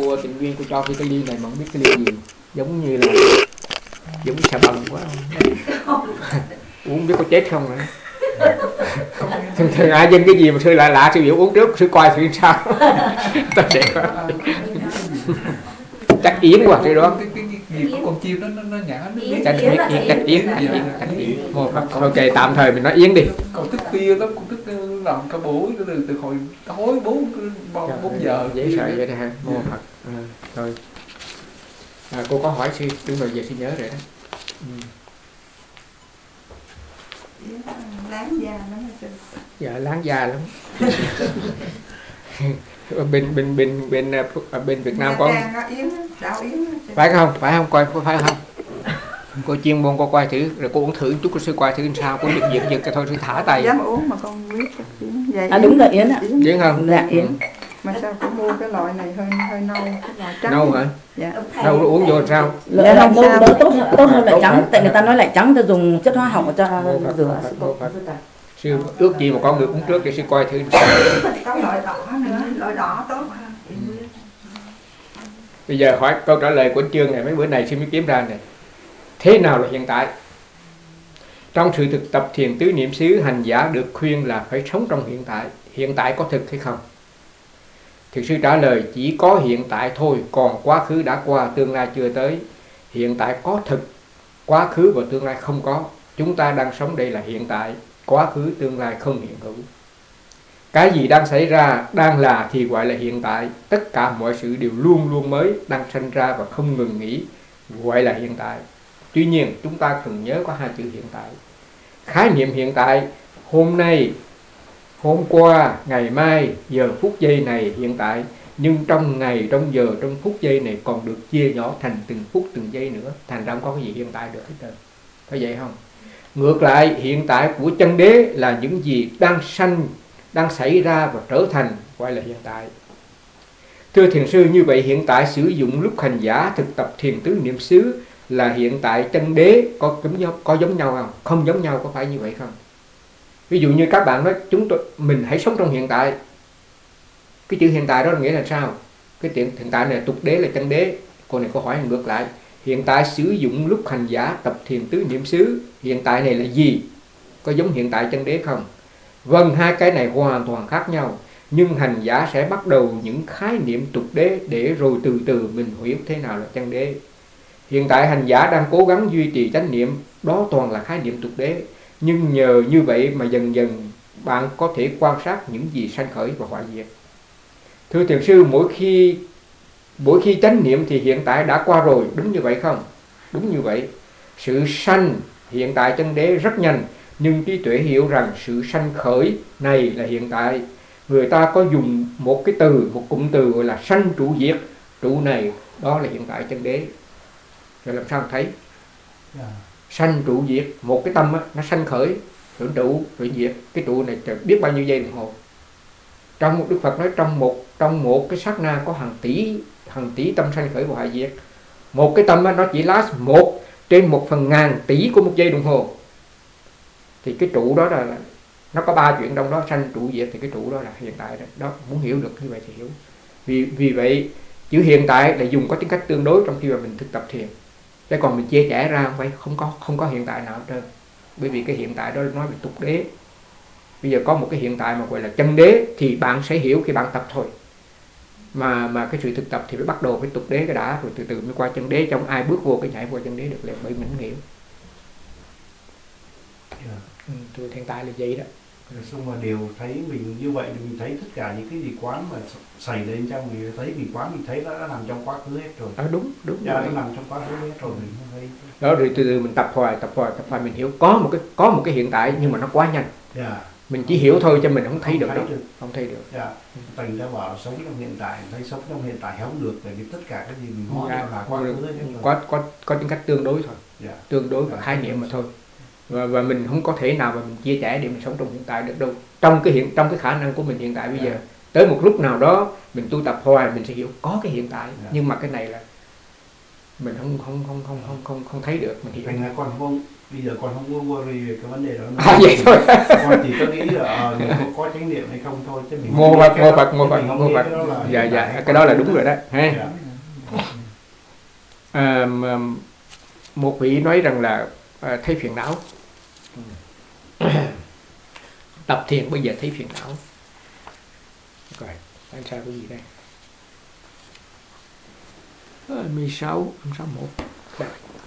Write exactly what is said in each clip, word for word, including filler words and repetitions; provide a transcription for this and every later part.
cô tình viên cô cho cái ly này mà không biết cái ly gì, giống như là giống xà bần quá uống biết có chết không nữa. Thường thường ai dân cái gì mà sư lạ lạ sư biểu uống trước sư coi thử sao. Tốt đẹp quá. Chắc yến quá sư đó. Cái cái gì của con chim đó nó nó nhả nó biết. Chắc yến, chắc yến, chắc yến, chắc yến. Ok, tạm thời mình nói yến đi. Cậu thức khuya lắm, cậu thức làm cả buổi từ từ hồi tối bốn bốn giờ. Dễ sợ vậy đó ha. Mô Phật. Rồi. À, cô có hỏi sư, đúng rồi giờ sư nhớ rồi đó. Ừ. Láng da lắm sư. Dạ láng da lắm. bên bên bên bên bên Việt Nam có yến, đạo yến, phải không? Phải không? Coi phải không? Cô chuyên môn cô coi thử rồi cô uống thử chút cô sư coi thử làm sao cô được giật giật cái thôi sư thả tay. Dám uống mà con biết vậy. À đúng rồi yến ạ. Yến không? Dạ yến. Mà sao cô mua cái loại này hơi hơi nâu, cái loại trắng. Nâu hả? Dạ. Nâu uống vô sao? Loại nâu nâu đỡ tốt tốt hơn loại trắng, tại người ta nói lại trắng ta dùng chất hóa học cho rửa. Sư ước gì mà con được uống trước để sư coi thử. Có loại đỏ nữa, loại đỏ tốt hơn. Bây giờ hỏi câu trả lời của anh Trương này mấy bữa này sư mới kiếm ra này. Thế nào là hiện tại? Trong sự thực tập thiền tứ niệm xứ, hành giả được khuyên là phải sống trong hiện tại. Hiện tại có thực hay không? Thực sư trả lời chỉ có hiện tại thôi, còn quá khứ đã qua, tương lai chưa tới. Hiện tại có thực, quá khứ và tương lai không có. Chúng ta đang sống đây là hiện tại, quá khứ tương lai không hiện hữu. Cái gì đang xảy ra, đang là thì gọi là hiện tại. Tất cả mọi sự đều luôn luôn mới, đang sanh ra và không ngừng nghỉ, gọi là hiện tại. Tuy nhiên chúng ta cần nhớ có hai chữ hiện tại. Khái niệm hiện tại, hôm nay, hôm qua, ngày mai, giờ phút giây này hiện tại. Nhưng trong ngày, trong giờ, trong phút giây này còn được chia nhỏ thành từng phút, từng giây nữa. Thành ra không có cái gì hiện tại được hết trơn. Phải vậy không? Ngược lại, hiện tại của chân đế là những gì đang sanh, đang xảy ra và trở thành, gọi là hiện tại. Thưa thiền sư, như vậy hiện tại sử dụng lúc hành giả thực tập thiền tứ niệm xứ là hiện tại chân đế có giống nhau, có giống nhau không? Không giống nhau, có phải như vậy không? Ví dụ như các bạn nói chúng tôi mình hãy sống trong hiện tại. Cái chữ hiện tại đó là nghĩa là sao? Cái chuyện hiện tại này tục đế là chân đế. Cô này câu hỏi ngược lại. Hiện tại sử dụng lúc hành giả tập thiền tứ niệm xứ, hiện tại này là gì? Có giống hiện tại chân đế không? Vâng, hai cái này hoàn toàn khác nhau. Nhưng hành giả sẽ bắt đầu những khái niệm tục đế để rồi từ từ mình hiểu thế nào là chân đế. Hiện tại hành giả đang cố gắng duy trì chánh niệm, đó toàn là khái niệm tục đế. Nhưng nhờ như vậy mà dần dần bạn có thể quan sát những gì sanh khởi và hoại diệt. Thưa thiền sư, mỗi khi mỗi khi chánh niệm thì hiện tại đã qua rồi, đúng như vậy không? Đúng như vậy. Sự sanh hiện tại chân đế rất nhanh, nhưng trí tuệ hiểu rằng sự sanh khởi này là hiện tại. Người ta có dùng một cái từ, một cụm từ gọi là sanh trụ diệt. Trụ này đó là hiện tại chân đế. Rồi làm sao thấy? Yeah. Sanh trụ diệt, một cái tâm á, nó sanh khởi, rồi trụ, rồi diệt. Cái trụ này biết bao nhiêu giây đồng hồ. Trong một Đức Phật nói trong một trong một cái sát na có hàng tỷ hàng tỷ tâm sanh khởi và hoại diệt. Một cái tâm á, nó chỉ last một trên một phần ngàn tỷ của một giây đồng hồ. Thì cái trụ đó là nó có ba chuyện trong đó, sanh trụ diệt, thì cái trụ đó là hiện tại đó. Đó, muốn hiểu được như vậy thì hiểu. Vì vì vậy chữ hiện tại là dùng có tính cách tương đối trong khi mà mình thực tập thiền. Thế còn mình chia sẻ ra không phải không có không có hiện tại nào hết trơn. Bởi vì cái hiện tại đó nói về tục đế. Bây giờ có một cái hiện tại mà gọi là chân đế thì bạn sẽ hiểu khi bạn tập thôi. Mà mà cái sự thực tập thì phải bắt đầu với tục đế cái đã, rồi từ từ mới qua chân đế. Trong ai bước vô cái nhảy qua chân đế được liền, bởi mình không hiểu. Yeah. Ừ, tôi hiện tại là vậy đó. Rồi xong mà đều thấy mình như vậy thì mình thấy tất cả những cái gì quán mà xảy lên trong mình thấy mình quán mình thấy nó đã nằm trong quá khứ hết rồi. À, đúng đúng. Dạ, nó nằm trong quá khứ hết rồi mình không thấy. Đó, rồi từ từ mình tập hoài tập hoài tập hoài mình hiểu có một cái có một cái hiện tại nhưng mà nó quá nhanh. Yeah. Mình chỉ hiểu thôi cho mình không thấy không được thấy đâu. Được. Không thấy được. Dạ. Thành ra bảo sống trong hiện tại, thấy sống trong hiện tại không được, tại vì tất cả cái gì mình nói dạ, là quá khứ hết rồi. Có có có những cách tương đối thôi. Dạ. Tương đối và khái niệm mà thôi. Và, và mình không có thể nào mà mình chia sẻ để mình sống trong hiện tại được đâu. Trong cái hiện trong cái khả năng của mình hiện tại bây yeah. giờ, tới một lúc nào đó mình tu tập hoài mình sẽ hiểu có cái hiện tại, yeah. nhưng mà cái này là mình không không không không không không không thấy được, mình hiểu. Thành ra con không bây giờ con không có worry về cái vấn đề đó nữa. À vậy thôi. Con chỉ có nghĩ là ờ, mình có, có chánh niệm hay không thôi, chứ mình Mô Phật, mô Phật, mô Phật, mình không mô nghĩ Phật. cái đó là Dạ hiện dạ, tại. cái đó là đúng rồi đó. Ha. Dạ. À, mà một vị nói rằng là à, thấy phiền não. Tập thiền bây giờ thấy phiền não. Rồi, anh sao cái gì đây? hai mươi sáu, hai mươi sáu mốt. Đây.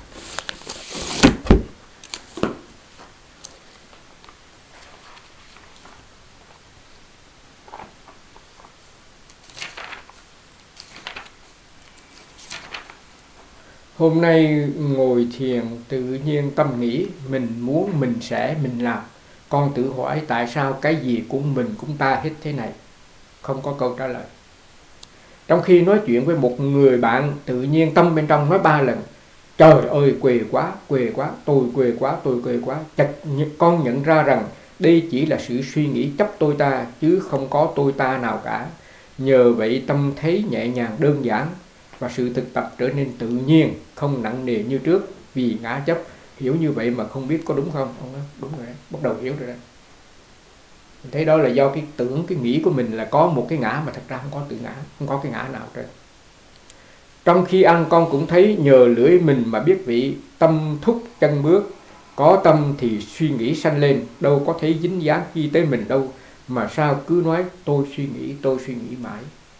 Hôm nay ngồi thiền tự nhiên tâm nghĩ mình muốn, mình sẽ, mình làm. Con tự hỏi tại sao cái gì của mình cũng ta hết thế này? Không có câu trả lời. Trong khi nói chuyện với một người bạn, tự nhiên tâm bên trong nói ba lần: trời ơi quê quá, quê quá, tôi quê quá, tôi quê quá. Chợt con nhận ra rằng đây chỉ là sự suy nghĩ chấp tôi ta, chứ không có tôi ta nào cả. Nhờ vậy tâm thấy nhẹ nhàng đơn giản, và sự thực tập trở nên tự nhiên, không nặng nề như trước vì ngã chấp. Hiểu như vậy mà không biết có đúng không? Không, đúng rồi đấy, bắt đầu hiểu rồi đấy. Mình thấy đó là do cái tưởng, cái nghĩ của mình là có một cái ngã, mà thật ra không có tự ngã, không có cái ngã nào trên. Trong khi ăn con cũng thấy nhờ lưỡi mình mà biết vị, tâm thúc chân bước. Có tâm thì suy nghĩ sanh lên, đâu có thấy dính dáng khi tới mình đâu, mà sao cứ nói tôi suy nghĩ, tôi suy nghĩ mãi.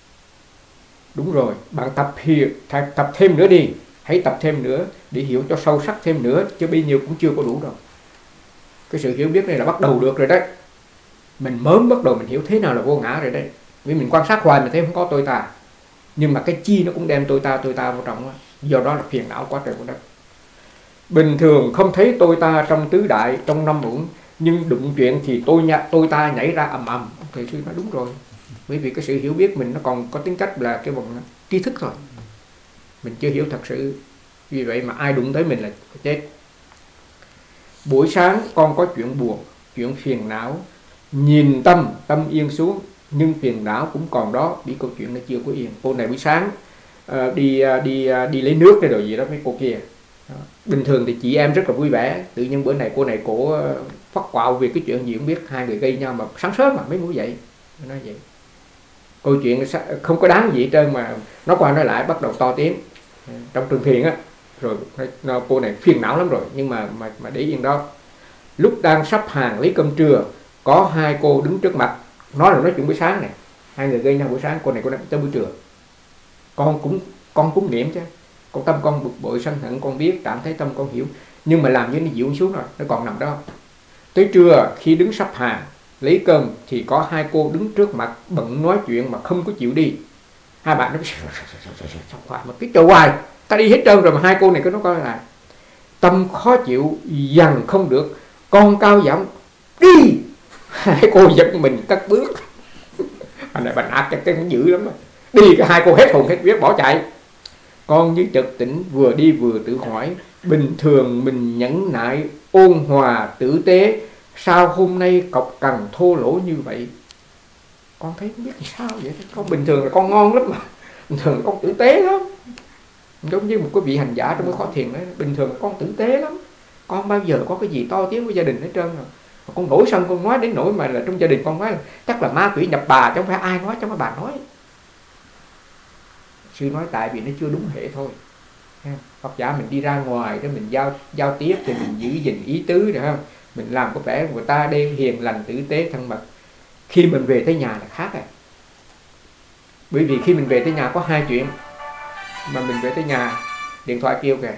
Đúng rồi, bạn tập hiểu, tập thêm nữa đi, hãy tập thêm nữa để hiểu cho sâu sắc thêm nữa, chứ bây nhiêu cũng chưa có đủ đâu. Cái sự hiểu biết này là bắt đầu được rồi đấy. Mình mới bắt đầu mình hiểu thế nào là vô ngã rồi đấy. Vì mình quan sát hoài mình thấy không có tôi ta, nhưng mà cái chi nó cũng đem tôi ta, tôi ta vào trong đó. Do đó là phiền não quá trời của đất. Bình thường không thấy tôi ta trong tứ đại, trong năm uẩn, nhưng đụng chuyện thì tôi nhặt tôi ta nhảy ra ầm ầm. Thầy sư nói đúng rồi. Bởi vì cái sự hiểu biết mình nó còn có tính cách là cái bằng tri thức thôi, mình chưa hiểu thật sự. Vì vậy mà ai đụng tới mình là chết. Buổi sáng con có chuyện buồn, chuyện phiền não, nhìn tâm, tâm yên xuống, nhưng phiền não cũng còn đó, vì câu chuyện nó chưa có yên. Cô này buổi sáng uh, đi đi đi lấy nước hay đồ gì đó mấy cô kia. Đó. Bình thường thì chị em rất là vui vẻ, tự nhiên bữa này cô này cổ phát quạo vì cái chuyện gì không biết, hai người gây nhau mà sáng sớm mà mấy ngủ dậy. Nó nói vậy. Câu chuyện không có đáng gì hết trơn mà nó qua nói lại bắt đầu to tiếng trong trường thiền á. Rồi nó, cô này phiền não lắm rồi, nhưng mà mà mà để yên đó. Lúc đang sắp hàng lấy cơm trưa, có hai cô đứng trước mặt, nói là nói chuyện buổi sáng này, hai người gây nhau buổi sáng. Cô này cô nói tới buổi trưa, con cũng con cũng niệm chứ, con tâm con bực bội sân hận con biết, cảm thấy tâm con hiểu, nhưng mà làm như nó dịu xuống rồi, nó còn nằm đó. Tới trưa khi đứng sắp hàng lấy cơm thì có hai cô đứng trước mặt bận nói chuyện mà không có chịu đi. Hai bạn nó hoài mà cái chỗ hoài, ta đi hết trơn rồi mà hai cô này cứ nó coi lại. Tâm khó chịu dằn không được, con cao giọng đi. Hai cô giật mình cất bước. Anh này bạn ác cái dữ lắm. Đi cả hai cô hết hồn hết vía bỏ chạy. Con như chợt tỉnh, vừa đi vừa tự hỏi, bình thường mình nhẫn nại ôn hòa tử tế, sao hôm nay cọc cằn thô lỗ như vậy? Con thấy không biết sao vậy. Con bình thường là con ngon lắm mà, bình thường là con tử tế lắm, giống như một cái vị hành giả trong cái khóa thiền đấy. Bình thường là con tử tế lắm, con bao giờ có cái gì to tiếng với gia đình hết trơn rồi. Con nổi sân con nói đến nỗi mà là trong gia đình con nói là chắc là ma quỷ nhập bà, chứ không phải ai nói, chứ không phải bà nói. Sư nói tại vì nó chưa đúng hệ thôi. Học giả mình đi ra ngoài để mình giao giao tiếp thì mình giữ gìn ý tứ, được không? Mình làm có vẻ người ta đêm hiền lành tử tế thân mật. Khi mình về tới nhà là khác à. Bởi vì khi mình về tới nhà có hai chuyện. Mà mình về tới nhà điện thoại kêu kìa,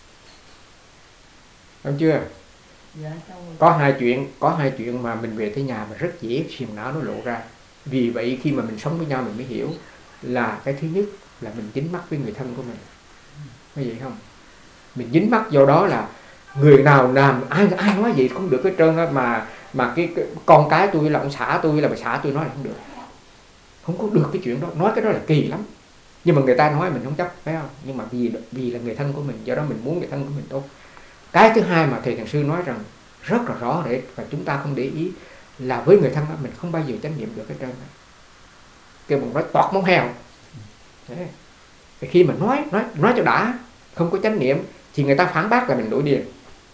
đúng chưa? Có hai chuyện, có hai chuyện mà mình về tới nhà mà rất dễ phiền não nó lộ ra. Vì vậy khi mà mình sống với nhau mình mới hiểu là cái thứ nhất là mình dính mắc với người thân của mình. Có vậy không? Mình dính mắc do đó là người nào làm ai ai nói gì không được hết trơn á, mà mà cái, cái con cái tôi là ông xã tôi là bà xã tôi nói là không được. Không có được cái chuyện đó, nói cái đó là kỳ lắm. Nhưng mà người ta nói mình không chấp, phải không? Nhưng mà vì vì là người thân của mình, do đó mình muốn người thân của mình tốt. Cái thứ hai mà thầy thiền sư nói rằng rất là rõ để và chúng ta không để ý là với người thân đó, mình không bao giờ chánh niệm được hết trơn. Kêu bằng nói toạc móng heo. Đấy. Khi mà nói nói nói cho đã, không có chánh niệm thì người ta phản bác là mình nổi điên.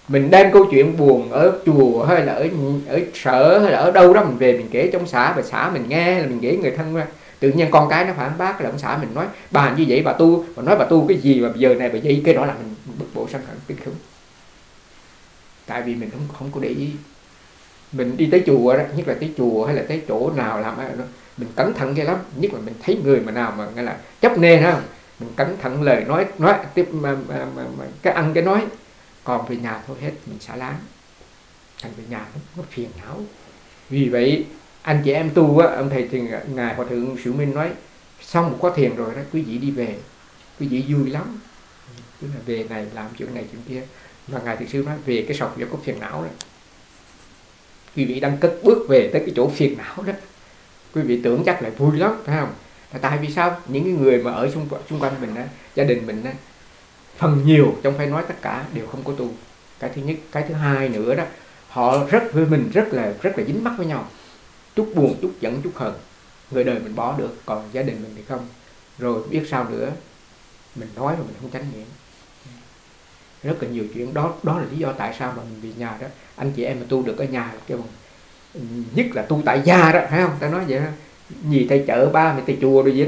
Mình đem câu chuyện buồn ở chùa hay là ở ở sở hay là ở đâu đó mình về mình kể trong xã, và xã mình nghe là mình kể người thân ra. Tự nhiên con cái nó phản bác là ông xã mình nói bà như vậy bà tu, bà nói bà tu cái gì mà giờ này bà vậy, cái đó là mình bực bội sân hận kinh khủng. Tại vì mình không không có để ý. Mình đi tới chùa đó, nhất là tới chùa hay là tới chỗ nào làm đó, mình cẩn thận ghê lắm, nhất là mình thấy người mà nào mà nghe là chấp nê ha, mình cẩn thận lời nói nói tiếp mà, mà, mà, mà cái ăn cái nói. Còn về nhà thôi hết mình xả láng, thành về nhà nó, nó phiền não. Vì vậy anh chị em tu á, ông thầy thì ngài Hòa thượng Sự Minh nói xong một khóa thiền rồi đó, quý vị đi về, quý vị vui lắm, tức là về này làm chuyện này chuyện kia. Và ngài thực sư nói về cái sọc do có phiền não đó, quý vị đang cất bước về tới cái chỗ phiền não đó, quý vị tưởng chắc lại vui lắm, phải không? Là tại vì sao? Những cái người mà ở xung, xung quanh mình á, gia đình mình á, phần nhiều, trong phải nói tất cả đều không có tu. Cái thứ nhất, cái thứ hai nữa đó, họ rất với mình rất là rất là dính mắc với nhau, chút buồn, chút giận, chút hờn, người đời mình bỏ được, còn gia đình mình thì không. Rồi biết sao nữa, mình nói mà mình không tránh niệm, rất là nhiều chuyện đó. Đó là lý do tại sao mà mình về nhà đó. Anh chị em mà tu được ở nhà kêu bằng, nhất là tu tại gia đó, phải không? Ta nói vậy đó, gì thầy chợ ba mày thầy chùa rồi vậy đó,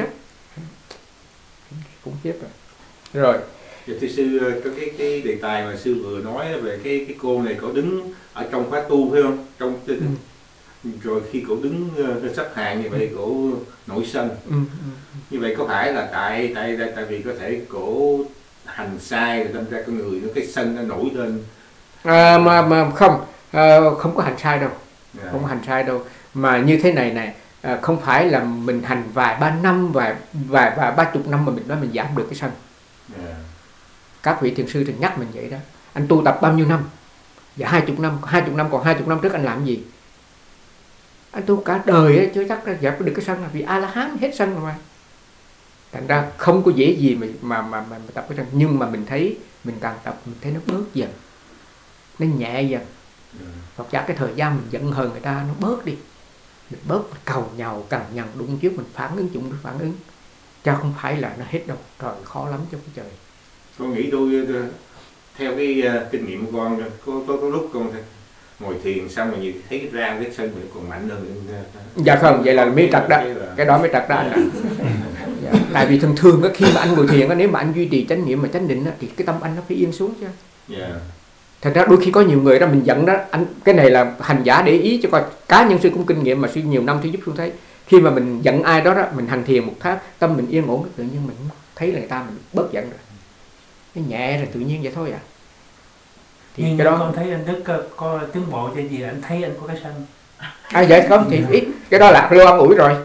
cũng khiếp rồi. Rồi Dạ, thưa sư, có cái cái đề tài mà sư vừa nói về cái cái cô này có đứng ở trong khóa tu phải không? Trong ừ. Rồi khi cổ đứng uh, sắp hàng như vậy cổ nổi sân. Ừ. Như vậy có phải là tại tại tại vì có thể cổ hành sai rồi đâm ra con người nó cái sân nó nổi lên? À, mà mà không à, không có hành sai đâu, yeah. Không có hành sai đâu. Mà như thế này này, à, không phải là mình hành vài ba năm vài vài vài ba chục năm mà mình nói mình giảm được cái sân. Yeah. Các vị thiền sư thì nhắc mình vậy đó. Anh tu tập bao nhiêu năm? Dạ hai chục năm, hai chục năm, còn hai chục năm trước anh làm gì? Anh tu cả đời ấy, chứ chắc là giảm được cái sân là vì A-la-hán hết sân rồi mà. Thành ra không có dễ gì mà mà mà, mà, mà tập cái sân. Nhưng mà mình thấy mình càng tập mình thấy nó bớt dần, nó nhẹ dần. Hoặc giả cái thời gian mình giận hờn người ta nó bớt đi, mình bớt cầu nhàu cằn nhằn đụng trước mình phản ứng chung với phản ứng, chứ không phải là nó hết đâu. Trời khó lắm cho cái trời. Con nghĩ tôi theo cái uh, kinh nghiệm của con, có, có, có lúc con ngồi thiền xong rồi thấy cái ra cái sân mình còn mạnh hơn. Dạ không, vậy là mới trật đó, là... cái đó mới trật đó anh ạ. Dạ. Tại vì thường thường đó, khi mà anh ngồi thiền đó, nếu mà anh duy trì chánh niệm mà chánh định đó, thì cái tâm anh nó phải yên xuống chứ. Yeah. Thật ra đôi khi có nhiều người đó mình giận đó, anh cái này là hành giả để ý cho coi, cá nhân sư cũng kinh nghiệm mà sư nhiều năm sư giúp sư thấy, khi mà mình giận ai đó đó, mình hành thiền một tháng, tâm mình yên ổn, tự nhiên mình thấy là người ta mình bớt giận rồi, nó nhẹ rồi tự nhiên vậy thôi à. Thì nhưng cái đó con thấy anh Đức có tiến bộ cho gì, anh thấy anh có cái sân. À vậy không thì ít, cái đó là lô ăn ủi rồi.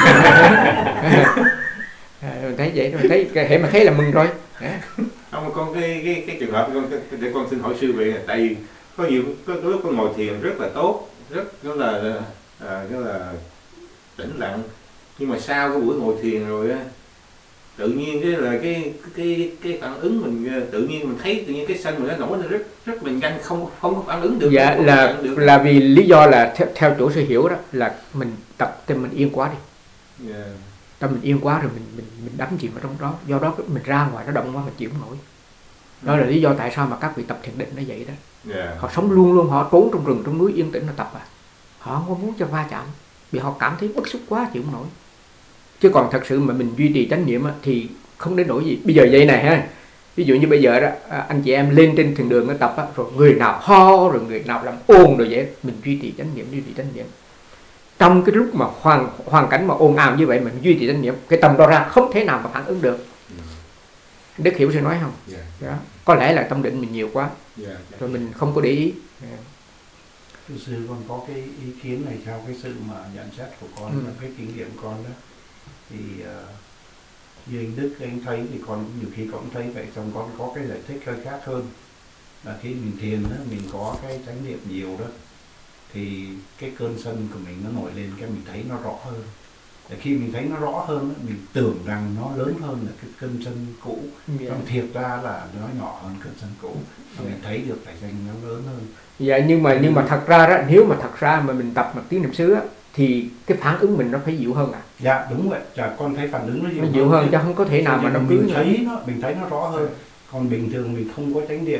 À, mình thấy vậy, mình thấy hệ mà thấy là mừng rồi. Không, con cái cái cái trường hợp con để con xin hỏi sư về là tại vì có nhiều có, có lúc con ngồi thiền rất là tốt, rất rất là à, rất là tĩnh lặng, nhưng mà sau cái buổi ngồi thiền rồi á, tự nhiên cái là cái cái cái phản ứng mình tự nhiên mình thấy tự nhiên cái sân mình nó nổi lên rất rất là nhanh, không không có phản ứng được. Dạ là được. Là vì lý do là theo, theo chỗ sư hiểu đó là mình tập tâm mình yên quá đi. Yeah. Tâm mình yên quá rồi mình mình mình đắm chìm ở trong đó, do đó mình ra ngoài nó động quá mình chịu không nổi. Đó là lý do tại sao mà các vị tập thiền định nó vậy đó. Yeah. Họ sống luôn luôn, họ trốn trong rừng trong núi yên tĩnh là tập à. Họ không có muốn cho va chạm, vì họ cảm thấy bức xúc quá chịu không nổi. Chứ còn thật sự mà mình duy trì chánh niệm thì không đến nỗi gì. Bây giờ vậy này ha, ví dụ như bây giờ đó anh chị em lên trên thiền đường nó tập á, rồi người nào ho rồi người nào làm ồn rồi vậy, mình duy trì chánh niệm, duy trì chánh niệm. Trong cái lúc mà hoàn hoàn cảnh mà ồn ào như vậy mình duy trì chánh niệm, cái tâm đó ra không thể nào mà phản ứng được. Đức hiểu sẽ nói không? Yeah. Đó. Có lẽ là tâm định mình nhiều quá, yeah. Rồi mình không có để ý. Yeah. Thưa sư, con có cái ý kiến này theo cái sự mà nhận xét của con, ừ. cái kinh nghiệm của con đó, thì uh, như anh Đức anh thấy thì con nhiều khi con cũng thấy vậy, xong con có cái giải thích hơi khác hơn là khi mình thiền đó, mình có cái chánh niệm nhiều đó, thì cái cơn sân của mình nó nổi lên, cái mình thấy nó rõ hơn. Để khi mình thấy nó rõ hơn đó, mình tưởng rằng nó lớn hơn là cái cơn sân cũ, yeah. Còn thiệt ra là nó nhỏ hơn cơn sân cũ, yeah. Mình thấy được tại danh nó lớn hơn. Dạ, nhưng mà nhưng mà thật ra đó, nếu mà thật ra mà mình tập một tiếng niệm xứ á, thì cái phản ứng mình nó phải dịu hơn à. Dạ đúng vậy, dạ, con thấy phản ứng nó dịu, nó dịu hơn, chứ không có thể nào mà nó mình thấy nó mình thấy nó rõ hơn. Còn bình thường mình không có chánh niệm á,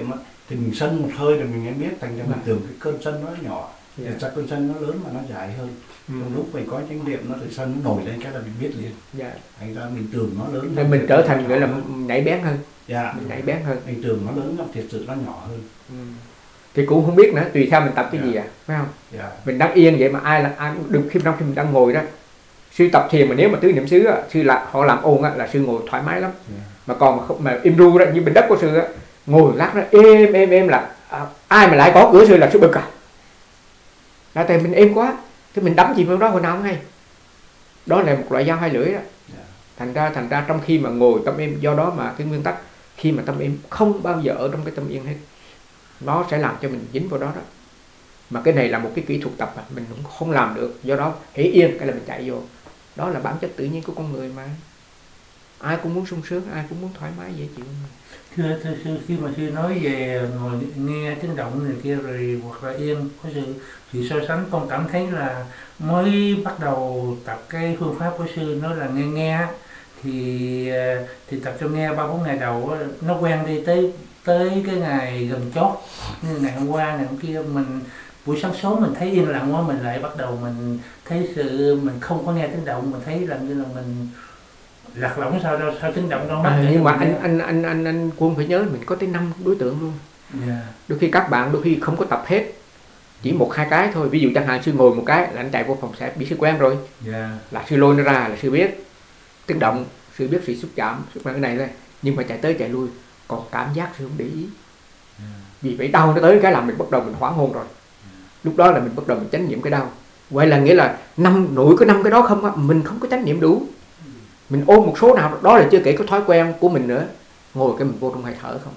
thì mình sân một hơi rồi mình mới biết, thành ra mình tưởng cái cơn sân nó nhỏ, Dạ. thực ra cơn sân nó lớn mà nó dài hơn. Ừ. Trong lúc mình có chánh niệm nó thì sân nó nổi lên cái là mình biết liền, Dạ. thành ra mình tưởng nó lớn Nên hơn, mình thiệt trở sự thành nó gọi là nhỏ hơn. nhạy bén hơn, Dạ, mình nhạy bén hơn. mình tưởng nó lớn nhưng thiệt sự nó nhỏ hơn. Ừ. Thì cũng không biết nữa, tùy theo mình tập cái Dạ. gì à, phải không? Dạ. Mình đang yên vậy mà ai là ai cũng đừng, khi trong khi mình đang ngồi đó, sư tập thiền mà nếu mà tứ niệm xứ á, sư là họ làm ồn á, là sư ngồi thoải mái lắm. Dạ. Mà còn mà, không, mà im ru đó như bên đất của sư á, ngồi lát nó êm êm êm là à, ai mà lại có cửa sư là sư bực à, là tại mình êm quá, thì mình đắm chìm vào đó hồi nào không hay. Đó là một loại dao hai lưỡi đó. Dạ. Thành ra thành ra trong khi mà ngồi tâm êm, do đó mà cái nguyên tắc khi mà tâm êm không bao giờ ở trong cái tâm yên hết, nó sẽ làm cho mình dính vào đó đó. Mà cái này là một cái kỹ thuật tập mà mình cũng không làm được, do đó hễ yên cái là mình chạy vô. Đó là bản chất tự nhiên của con người mà, ai cũng muốn sung sướng, ai cũng muốn thoải mái dễ chịu. Thưa, thưa sư, khi mà sư nói về ngồi nghe tiếng động này kia rồi hoặc là yên, có sự sự so sánh, con cảm thấy là mới bắt đầu tập cái phương pháp của sư nói là nghe nghe á, thì thì tập cho nghe ba bốn ngày đầu á, nó quen đi tới tới cái ngày gần chót, như ngày hôm qua ngày hôm kia mình buổi sáng sớm mình thấy yên lặng quá, mình lại bắt đầu mình thấy sự mình không có nghe tiếng động, mình thấy làm như là mình lạc lõng sao đâu, sao tiếng động đâu mắt. À, nhưng mà anh anh anh anh anh Quân phải nhớ mình có tới năm đối tượng luôn. Yeah. Đôi khi các bạn đôi khi không có tập hết, chỉ một hai cái thôi. Ví dụ chẳng hạn sư ngồi một cái là anh chạy vô phòng xẹp, bị sư quen rồi, Yeah. là sư lôi nó ra là sư biết tiếng động, sư biết sự xúc chạm, xúc chạm cái này đây, nhưng mà chạy tới chạy lui, còn cảm giác sư không để ý. Yeah. Vì vậy đau nó tới cái làm mình bắt đầu mình hoảng hồn rồi. Lúc đó là mình bắt đầu mình chánh niệm cái đau. Vậy là nghĩa là năm nội có năm cái đó không á, mình không có chánh niệm đủ. Mình ôm một số nào đó là chưa kể cái thói quen của mình nữa. Ngồi cái mình vô trong hơi thở không.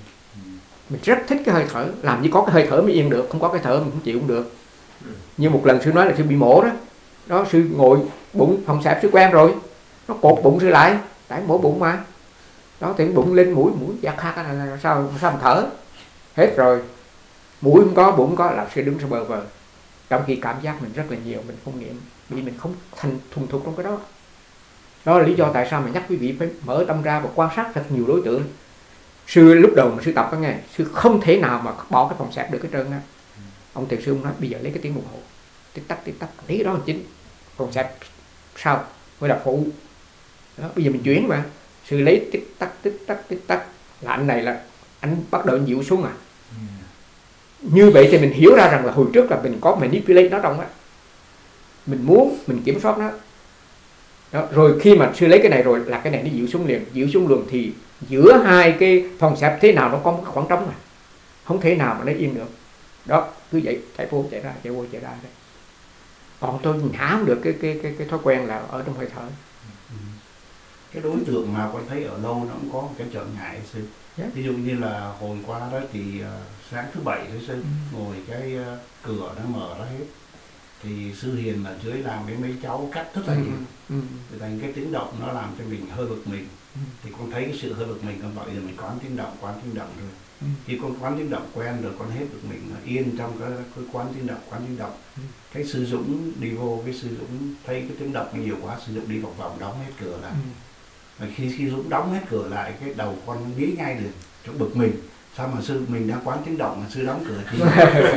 Mình rất thích cái hơi thở, làm như có cái hơi thở mới yên được, không có cái thở mình không chịu cũng được. Như một lần sư nói là sư bị mổ đó. Đó sư ngồi bụng phòng xẹp sư quen rồi, nó cột bụng sư lại, tại mổ bụng mà. Đó thì bụng lên mũi, mũi giặc khát là sao sao mà thở. Hết rồi. Mũi không có, bụng không có là sư đứng sau bờ vờ. Trong khi cảm giác mình rất là nhiều, mình không nghiệm, vì mình không thành thuần thục trong cái đó. Đó là lý do tại sao mà nhắc quý vị phải mở tâm ra và quan sát thật nhiều đối tượng. Sư lúc đầu mà sư tập đó nghe, sư không thể nào mà bỏ cái phòng xẹp được cái trơn á. Ông thiền sư ông nói bây giờ lấy cái tiếng đồng hồ, tích tắc tích tắc, lấy cái đó là chính, phòng xẹp sau mới là phụ. Đó, bây giờ mình chuyển mà, sư lấy tích tắc tích tắc tích tắc, là anh này là anh bắt đầu dịu xuống à. Như vậy thì mình hiểu ra rằng là hồi trước là mình có manipulate nó trong á, mình muốn mình kiểm soát nó. Đó, rồi khi mà sư lấy cái này rồi là cái này nó dịu xuống liền, dịu xuống luôn thì giữa hai cái phòng xẹp thế nào nó có một cái khoảng trống mà không thể nào mà nó yên được. Đó, cứ vậy chạy vô chạy ra, chạy vô chạy ra đấy. Còn tôi nhả không được cái cái cái cái thói quen là ở trong hơi thở. Cái đối tượng nào con thấy ở lâu nó cũng có một cái trở ngại sư. Yeah. Ví dụ như là hồi qua đó thì uh, sáng thứ bảy thôi sư, ừ. ngồi cái uh, cửa nó mở ra hết. Thì sư Hiền ở dưới làm với mấy cháu cắt rất là nhiều. Ừ. Thì thành cái tiếng động nó làm cho mình hơi bực mình. Ừ. Thì con thấy cái sự hơi bực mình, con bảo giờ mình quán tiếng động, quán tiếng động rồi. Ừ. Khi con quán tiếng động quen rồi con hết bực mình, nó yên trong cái, cái quán tiếng động, quán tiếng động. Ừ. Cái sư Dũng đi vô, cái sư Dũng thấy cái tiếng động nhiều quá, sư Dũng đi vòng vòng đóng hết cửa lại. Ừ. Và khi khi Dũng đóng hết cửa lại, cái đầu con nghĩ ngay được, trong bực mình. Sao mà sư mình đang quán tiếng động mà sư đóng cửa thì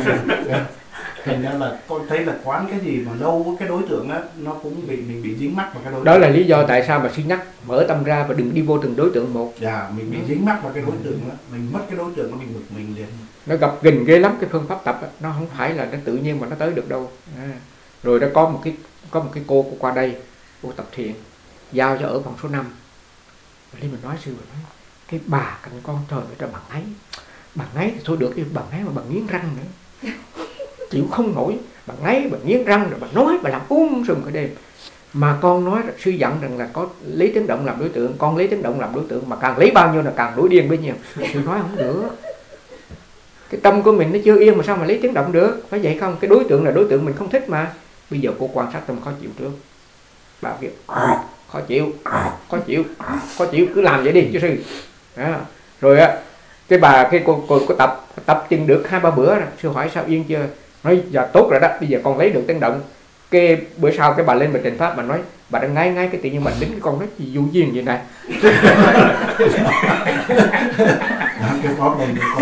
thành ra là con thấy là quán cái gì mà lâu với cái đối tượng á, nó cũng bị mình bị dính mắc vào cái đối tượng. Đó là lý do tại sao mà sư nhắc mở tâm ra và đừng đi vô từng đối tượng một. Dạ, mình bị dính mắc vào cái đối tượng đó, mình mất cái đối tượng nó mình bực mình liền. Nó gặp gình ghê lắm cái phương pháp tập á, nó không phải là nó tự nhiên mà nó tới được đâu. À, rồi nó có một cái có một cái cô qua đây, cô tập thiện, giao cho ở phòng số năm. Nên mình nói sư mình nói cái bà cạnh con trời ơi, bằng ấy, bằng ấy thì thôi được, cái bằng ấy mà bằng nghiến răng nữa. Chịu không nổi, bà ngáy, bà nghiến răng, rồi bà nói, bà làm um sùm cả đêm. Mà con nói, sư dặn rằng là có lấy tiếng động làm đối tượng, con lấy tiếng động làm đối tượng, mà càng lấy bao nhiêu là càng nổi điên bấy nhiêu. Sư nói không được. Cái tâm của mình nó chưa yên mà sao mà lấy tiếng động được, phải vậy không? Cái đối tượng là đối tượng mình không thích mà. Bây giờ cô quan sát tâm khó chịu trước. Bà kêu, khó chịu, khó chịu, khó chịu, cứ làm vậy đi chứ sư. Đó. Rồi á, cái bà, cái cô, cô, cô tập, tập chừng được hai ba bữa rồi, sư hỏi sao yên chưa? Nói giờ tốt rồi đó, bây giờ con lấy được tiếng động. Cái bữa sau cái bà lên bà trình pháp, bà nói bà đang ngay ngay cái tự nhiên bà tính cái con nói gì vô duyên vậy này. làm cái pháp này con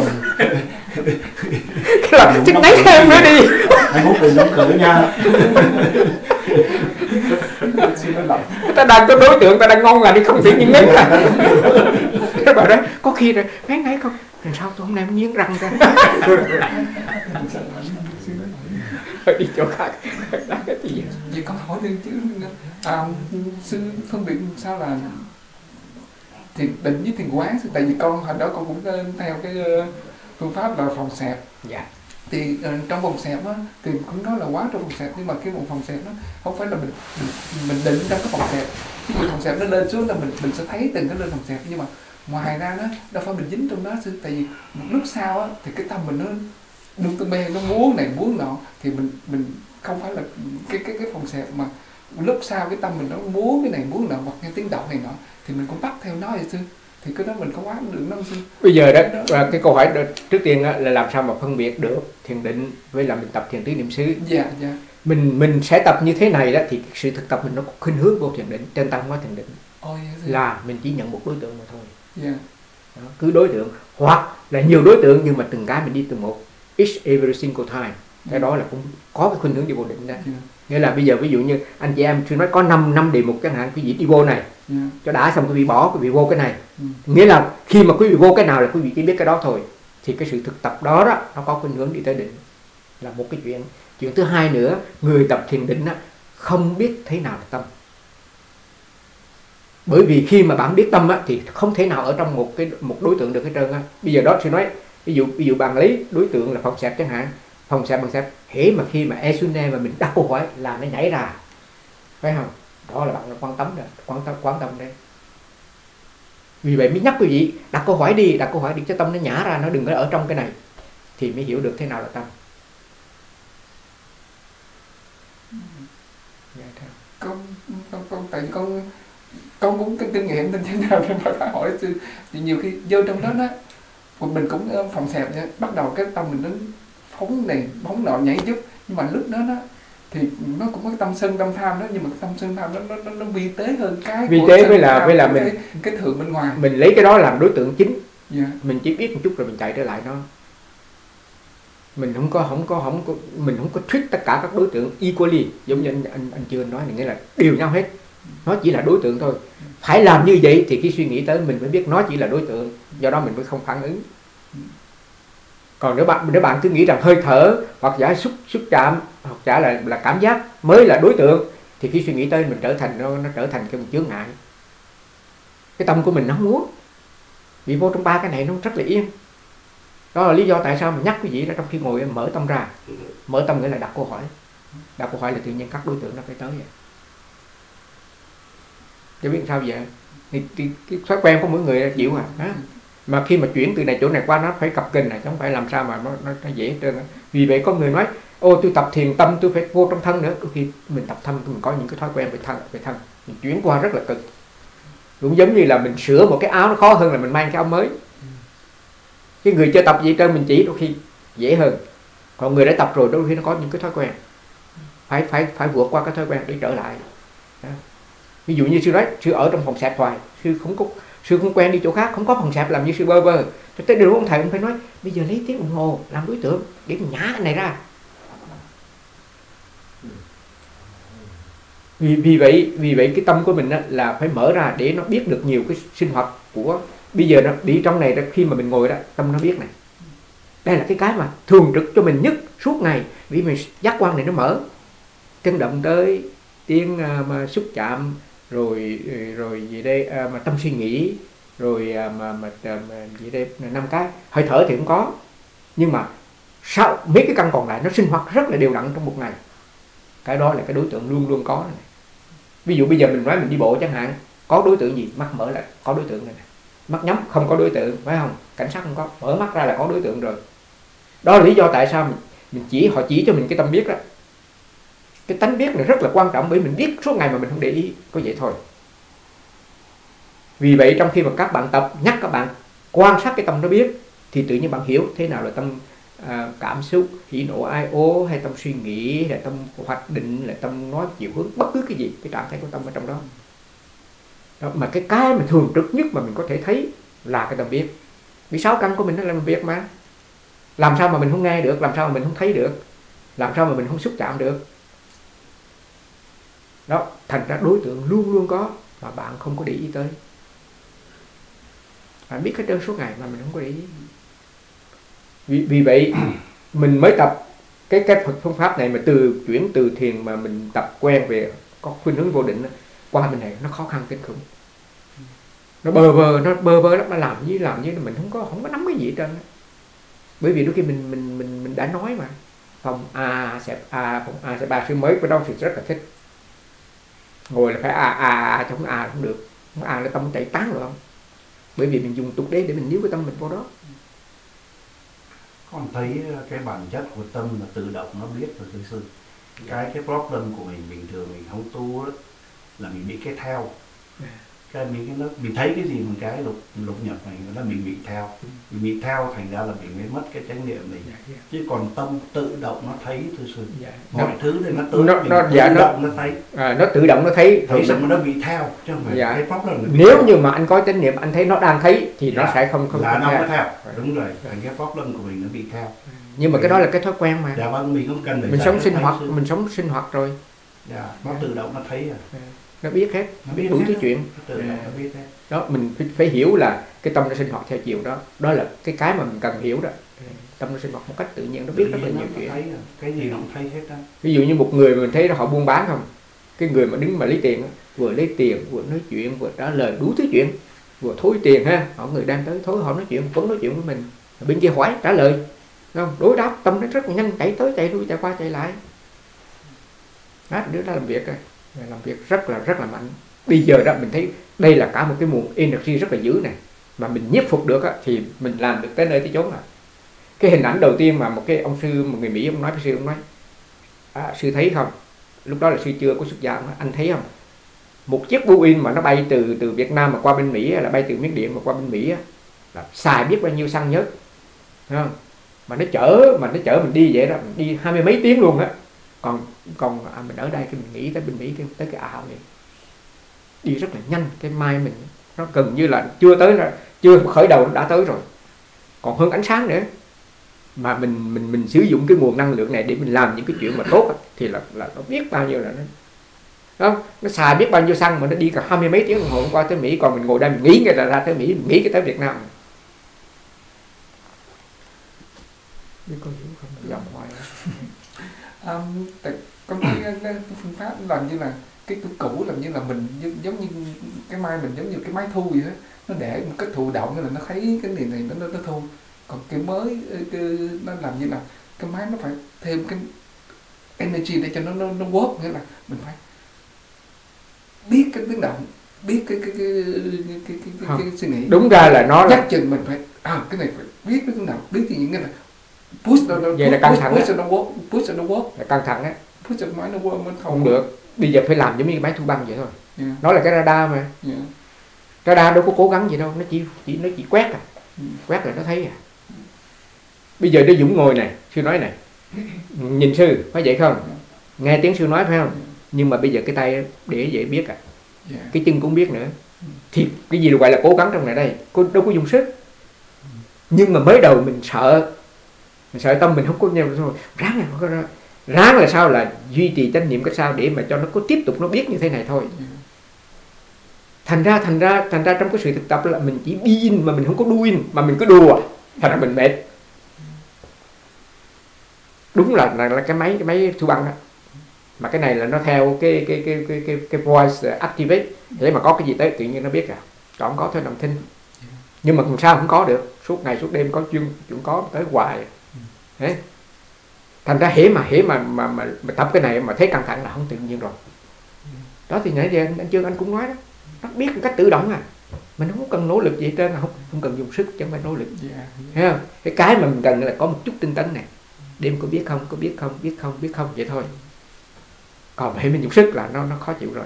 cái là chắc nấy thêm nữa đi. anh hút đừng đóng cửa nha. Sư nói lầm. Ta đang có đối tượng ta đang ngon là đi không thể những nấy à. Cái bà đó có khi rồi nấy nấy không làm sao tôi hôm nay muốn nghiến răng ra. Thôi đi chỗ khác. Đó cái gì vậy? Vậy con hỏi thêm chứ à, sư phân biệt sao là thiền định với thiền quán? Tại vì con hồi đó con cũng theo cái phương pháp là phòng xẹp. Dạ. Thì uh, trong phòng xẹp á thì cũng nói là quán trong phòng xẹp, nhưng mà cái phòng xẹp nó không phải là mình mình, mình định trong cái phòng xẹp. Cái phòng xẹp nó lên xuống là mình mình sẽ thấy từng cái lên phòng xẹp, nhưng mà ngoài ra nó đâu phải mình dính trong đó sư. Tại vì một lúc sau á thì cái tâm mình nó đương tương bè, nó muốn này muốn nọ, thì mình mình không phải là cái cái cái phòng xẹp, mà lúc sau cái tâm mình nó muốn cái này muốn nọ, hoặc nghe tiếng động này nọ thì mình cũng bắt theo nó vậy sư. Thì cái đó mình có quán được nó sư. Bây giờ đó, đó. Cái câu hỏi đó, trước tiên là làm sao mà phân biệt được thiền định với là mình tập thiền tứ niệm xứ. Dạ dạ. Mình mình sẽ tập như thế này đó thì sự thực tập mình nó có khuynh hướng vô thiền định, trên tâm nói thiền định. Ôi, dạ, là mình chỉ nhận một đối tượng mà thôi. Dạ. Đó, cứ đối tượng hoặc là nhiều đối tượng nhưng mà từng cái mình đi từng một, each every single time. Cái đó là cũng có cái khuynh hướng đi vô định đó. Dạ. Nghĩa là bây giờ ví dụ như anh chị em chưa nói có năm năm đề mục chẳng hạn, quý vị đi vô này, dạ. cho đã xong quý vị bỏ, quý vị vô cái này. Ừ. Nghĩa là khi mà quý vị vô cái nào là quý vị chỉ biết cái đó thôi. Thì cái sự thực tập đó đó nó có khuynh hướng đi tới định là một cái chuyện. Chuyện thứ hai nữa, người tập thiền định á, không biết thế nào là tâm. Bởi vì khi mà bạn biết tâm á, thì không thể nào ở trong một cái một đối tượng được hết trơn á. Bây giờ đó tôi nói ví dụ ví dụ bạn lấy đối tượng là phòng xẹp chẳng hạn, phòng xẹp bằng xẹp, hễ mà khi mà esune mà mình đặt câu hỏi là nó nhảy ra, phải không? Đó là bạn quan tâm rồi, quan tâm quan tâm đây. Vì vậy mới nhắc quý vị đặt câu hỏi đi, đặt câu hỏi đi cho tâm nó nhả ra, nó đừng có ở trong cái này, thì mới hiểu được thế nào là tâm. Con con con tại vì con con cũng kinh, kinh nghiệm nên thế nào nên phải hỏi sư. Thì nhiều khi vô trong đó đó mình cũng phòng xẹp nha, bắt đầu cái tâm mình nó phóng này phóng nọ nhảy chút, nhưng mà lúc đó đó thì nó cũng có tâm sân tâm tham đó, nhưng mà cái tâm sân tham nó nó nó, nó vi tế hơn cái vi tế với là với là mình cái, cái thượng bên ngoài, mình lấy cái đó làm đối tượng chính. Yeah. Mình chỉ biết một chút rồi mình chạy trở lại nó. Mình không có không có không có mình không có treat tất cả các đối tượng equally, giống như anh anh anh chưa nói, nghĩa là đều nhau hết. Nó chỉ là đối tượng thôi. Phải làm như vậy thì khi suy nghĩ tới mình mới biết nó chỉ là đối tượng, do đó mình mới không phản ứng. Còn nếu bạn nếu bạn cứ nghĩ rằng hơi thở hoặc giả xúc xúc chạm hoặc giả là là cảm giác mới là đối tượng, thì khi suy nghĩ tới mình trở thành nó nó trở thành cái một chướng ngại. Cái tâm của mình nó không muốn bị vô trong ba cái này, nó rất là yên. Đó là lý do tại sao mình nhắc quý vị là trong khi ngồi mở tâm ra, mở tâm nghĩa là đặt câu hỏi. Đặt câu hỏi là tự nhiên các đối tượng nó phải tới vậy. Chứ biết sao vậy? Thì, thì cái thói quen của mỗi người là chịu à. Đó. Mà khi mà chuyển từ này chỗ này qua nó phải cặp kênh này, chứ không phải làm sao mà nó, nó, nó dễ hết trơn. Vì vậy có người nói, ô tôi tập thiền tâm tôi phải vô trong thân nữa. Có khi mình tập thân mình có những cái thói quen về thân, về thân mình chuyển qua rất là cực. Cũng giống như là mình sửa một cái áo nó khó hơn là mình mang cái áo mới. Cái người chưa tập gì trơn mình chỉ đôi khi dễ hơn. Còn người đã tập rồi đôi khi nó có những cái thói quen, phải phải phải vượt qua cái thói quen để trở lại. Đó. Ví dụ như sư nói sư ở trong phòng xẹp hoài, sư không có sư không quen đi chỗ khác, không có phòng xẹp làm như sư bơ vơ. Cho tới đường ông thầy ông phải nói bây giờ lấy tiếng đồng hồ làm đối tượng để mình nhả cái này ra. Vì vì vậy vì vậy cái tâm của mình á, là phải mở ra để nó biết được nhiều cái sinh hoạt của bây giờ nó bị trong này đó, khi mà mình ngồi đó tâm nó biết này. Đây là cái cái mà thường trực cho mình nhất suốt ngày, vì mình giác quan này nó mở, chân động tới tiếng uh, mà xúc chạm rồi rồi gì đây uh, mà tâm suy nghĩ rồi uh, mà mà, uh, mà gì đây năm cái hơi thở thì cũng có, nhưng mà sau mấy cái căn còn lại nó sinh hoạt rất là đều đặn trong một ngày. Cái đó là cái đối tượng luôn luôn có này. Ví dụ bây giờ mình nói mình đi bộ chẳng hạn, có đối tượng gì? Mắt mở lại có đối tượng này, này. Mắt nhắm không có đối tượng, phải không? Cảnh sát không có, mở mắt ra là có đối tượng rồi. Đó là lý do tại sao mình, mình chỉ họ chỉ cho mình cái tâm biết đó. Cái tánh biết này rất là quan trọng, bởi mình biết suốt ngày mà mình không để ý, có vậy thôi. Vì vậy trong khi mà các bạn tập nhắc các bạn quan sát cái tâm nó biết, thì tự nhiên bạn hiểu thế nào là tâm à, cảm xúc, hỉ nộ ai ố, hay tâm suy nghĩ, hay tâm hoạch định, hay tâm nói chiều hướng, bất cứ cái gì, cái trạng thái của tâm ở trong đó. Đó, mà cái cái mà thường trực nhất mà mình có thể thấy là cái tâm biết. Vì sáu căn của mình nó làm việc mà. Làm sao mà mình không nghe được, làm sao mà mình không thấy được, làm sao mà mình không xúc chạm được. Đó, thành ra đối tượng luôn luôn có mà bạn không có để ý tới. Bạn biết hết trơn suốt ngày mà mình không có để ý. Vì, vì vậy mình mới tập cái cái phương pháp này, mà từ chuyển từ thiền mà mình tập quen về có khuynh hướng vô định qua bên này nó khó khăn kinh khủng. Nó bơ vơ, nó bơ vơ lắm, mà làm như làm như mình không có không có nắm cái gì hết trơn. Bởi vì đôi khi mình mình mình mình đã nói mà phòng A xẹp A, phòng A xẹp A, sư mới cái đó thì rất là thích. Ngồi là phải A A A, chống A cũng được, không A là tâm chạy tán rồi không? Bởi vì mình dùng tục đế để mình níu cái tâm mình vô đó. Con thấy cái bản chất của tâm là tự động nó biết rồi thưa sư. Cái cái problem của mình bình thường mình không tu đó, là mình bị cái theo. Cái mình cái nó mình thấy cái gì một cái lục lục nhập này là mình bị theo, mình bị theo thành ra là mình mới mất cái chánh niệm mình. Dạ, dạ. Chứ còn tâm tự động nó thấy thưa sư. Dạ. Mọi nó, thứ này nó tới nó, mình nó, tự dạ, động nó, nó thấy. À, nó tự động nó thấy. Thấy Thì rằng nó bị theo chứ không phải dạ. cái problem là bị nếu theo. như mà anh có chánh niệm, anh thấy nó đang thấy thì Dạ. nó sẽ không không, là không nó theo. có theo. Đúng rồi, thành cái problem của mình nó bị theo. Nhưng mà cái đó là cái thói quen mà. Dạ vâng, mình không cần phải Mình dạy sống nó sinh thấy hoạt, sư. mình sống sinh hoạt rồi. Dạ, nó Dạ. tự động nó thấy à. Nó biết hết, Nó biết biết đủ hết thứ đó. chuyện. Nó tự động nó biết hết. Đó, mình phải, phải hiểu là cái tâm nó sinh hoạt theo chiều đó. Đó là cái cái mà mình cần hiểu đó. Tâm nó sinh hoạt một cách tự nhiên, nó biết rất là nhiều chuyện. Thấy à. Cái gì nó cũng thấy hết đó. Ví dụ như một người mình thấy họ buôn bán không, cái người mà đứng mà lấy tiền, vừa lấy tiền vừa nói chuyện, vừa trả lời đủ thứ chuyện, vừa thối tiền ha, họ người đang tới thối họ nói chuyện, vẫn nói chuyện với mình, bên kia hỏi trả lời, không đối đáp, tâm nó rất là nhanh, chạy tới chạy lui, chạy qua chạy lại. Đó, đứa đó làm việc rồi, làm việc rất là rất là mạnh. Bây giờ đó mình thấy đây là cả một cái nguồn energy rất là dữ này, mà mình nhiếp phục được á, thì mình làm được tới nơi tới chốn. À, cái hình ảnh đầu tiên mà một cái ông sư, một người Mỹ ông nói với sư, ông nói à, sư thấy không, lúc đó là sư chưa có xuất gia, anh thấy không, một chiếc Boeing mà nó bay từ từ Việt Nam mà qua bên Mỹ, là bay từ Miến Điện mà qua bên Mỹ là xài biết bao nhiêu xăng nhất, thấy không? Mà nó chở mà nó chở mình đi vậy đó, mình đi hai mươi mấy tiếng luôn á. Còn còn à, mình ở đây cái mình nghĩ tới bên Mỹ, tới, tới cái ảo này đi rất là nhanh, cái mai mình nó gần như là chưa tới, chưa khởi đầu nó đã tới rồi, còn hơn ánh sáng nữa. Mà mình mình mình sử dụng cái nguồn năng lượng này để mình làm những cái chuyện mà tốt thì là là nó biết bao nhiêu là nó đó, nó xài biết bao nhiêu xăng mà nó đi cả hai mươi mấy tiếng đồng hồ qua tới Mỹ, còn mình ngồi đây mình nghĩ cái là ra tới Mỹ, mình nghĩ cái tới Việt Nam. Biết con hiểu không? Dòng hoài. Um, tại con thấy cái, cái phương pháp làm như là cái cái cũ, làm như là mình giống như cái mai mình giống như cái máy thu vậy đó, nó để một cái thụ động là nó thấy cái này này nó nó, nó thu. Còn cái mới cái, nó làm như là cái máy nó phải thêm cái energy để cho nó nó nó work, nghĩa là mình phải biết cái tiếng động, biết cái cái cái cái cái, cái, cái, cái suy nghĩ. Đúng ra là nó nhắc chừng mình phải à cái này phải biết cái tiếng động, biết thì những cái này push nó, nó vậy là căng thẳng, push cho nó work, push cho nó work, là căng thẳng á, push cho máy nó work mới không được. Bây giờ phải làm giống như cái máy thu băng vậy thôi. Yeah. Nó là cái radar mà. Yeah. Radar đâu có cố gắng gì đâu, nó chỉ chỉ nó chỉ quét à, Ừ. quét là nó thấy à. Bây giờ Đức Dũng ngồi này, sư nói này, nhìn sư phải vậy không, nghe tiếng sư nói phải không, nhưng mà bây giờ cái tay để vậy biết à, Yeah. cái chân cũng biết nữa, thì cái gì gọi là cố gắng trong này đây, đâu có dùng sức. Nhưng mà mới đầu mình sợ, mình sợ tâm mình không có nhau rồi, ráng là không có, ráng là sao, là duy trì chánh niệm cách sao để mà cho nó có tiếp tục nó biết như thế này thôi. Thành ra thành ra thành ra trong cái sự thực tập là mình chỉ in mà mình không có doing, mà mình cứ đùa, thành ra mình mệt. Đúng là là, là cái máy cái máy thu băng đó. Mà cái này là nó theo cái cái cái cái cái, cái voice activate, để mà có cái gì tới tự nhiên nó biết à. Còn không có thôi nằm thinh. Nhưng mà làm sao không có được, suốt ngày suốt đêm có chuyên chuyện có tới hoài. Đấy. Thành ra hễ mà hễ mà mà, mà mà tập cái này mà thấy căng thẳng là không tự nhiên rồi. Đó thì nãy giờ anh, anh Trương anh cũng nói đó, nó biết một cách tự động à, mình không cần nỗ lực gì hết trơn, không không cần dùng sức chứ không phải nỗ lực. Yeah. Thấy không? Cái cái mà mình cần là có một chút tinh tấn này, đêm có biết không, có biết không, biết không, biết không vậy thôi. Còn hãy mình dùng sức là nó nó khó chịu rồi.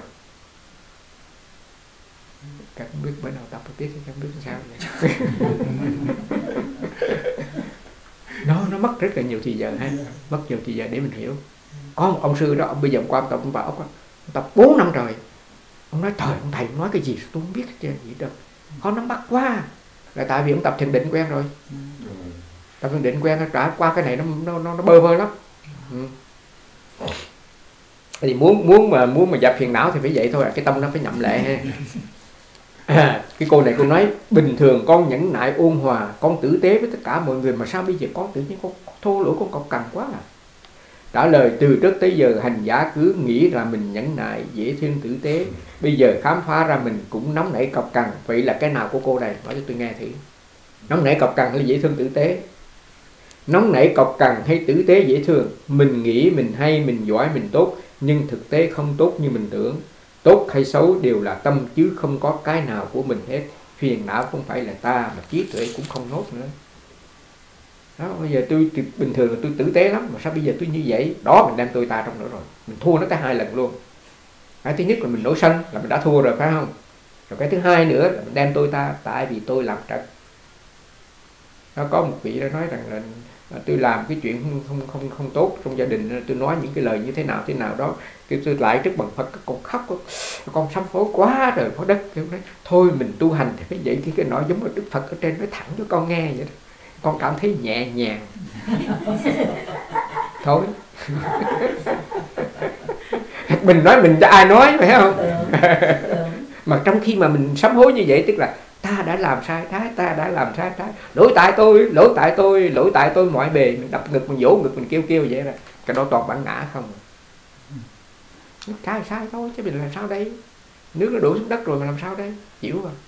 Các không biết bữa nào tập một tiết không biết sao vậy. nó nó mất rất là nhiều thời giờ ha, mất nhiều thời giờ để mình hiểu. Có một ông sư đó, ông bây giờ ông qua ông tập ông bảo ông tập bốn năm rồi, ông nói trời ông thầy nói cái gì tôi không biết hết trơn gì đâu, khó nắm bắt quá, là tại vì ông tập thiền định quen rồi. Ừ. Tập thiền định quen, nó trải qua cái này nó nó nó, nó bơ vơ lắm. Ừ. Thì muốn muốn mà muốn mà dập phiền não thì phải vậy thôi, cái tâm nó phải nhậm lệ ha. À, cái cô này cô nói bình thường con nhẫn nại ôn hòa, con tử tế với tất cả mọi người, mà sao bây giờ con tự nhiên con thô lỗ, con cọc cằn quá à. Trả lời từ trước tới giờ hành giả cứ nghĩ là mình nhẫn nại, dễ thương, tử tế, bây giờ khám phá ra mình cũng nóng nảy cọc cằn. Vậy là cái nào của cô đây? Nói cho tôi nghe thử. Nóng nảy cọc cằn hay dễ thương tử tế? Nóng nảy cọc cằn hay tử tế dễ thương? Mình nghĩ mình hay, mình giỏi, mình tốt, nhưng thực tế không tốt như mình tưởng. Tốt hay xấu đều là tâm, chứ không có cái nào của mình hết. Phiền não không phải là ta, mà trí tuệ cũng không nốt nữa. Đó, bây giờ tôi, tôi bình thường là tôi tử tế lắm, mà sao bây giờ tôi như vậy? Đó, mình đem tôi ta trong nữa rồi, mình thua nó tới hai lần luôn. Cái thứ nhất là mình nổi sân là mình đã thua rồi, phải không? Rồi cái thứ hai nữa là mình đem tôi ta, tại vì tôi làm trật. Nó có một vị đã nói rằng là, là tôi làm cái chuyện không không không không tốt trong gia đình, tôi nói những cái lời như thế nào thế nào đó, cái tôi lại trước bằng Phật, con khóc, con sám hối quá rồi phó đất. Tôi nói thôi mình tu hành thì phải vậy, thì cái nói giống như Đức Phật ở trên nói thẳng cho con nghe vậy đó. Con cảm thấy nhẹ nhàng. Thôi. Mình nói mình cho ai nói, phải không? Mà trong khi mà mình sám hối như vậy, tức là ta đã làm sai trái, ta đã làm sai trái, lỗi tại tôi, lỗi tại tôi, lỗi tại tôi mọi bề. Mình đập ngực, mình vỗ ngực, mình kêu kêu vậy đó. Cái đó toàn bản ngã không. Trái sai thôi, chứ mình làm sao đây? Nước nó đổ xuống đất rồi mà làm sao đây? Chịu rồi.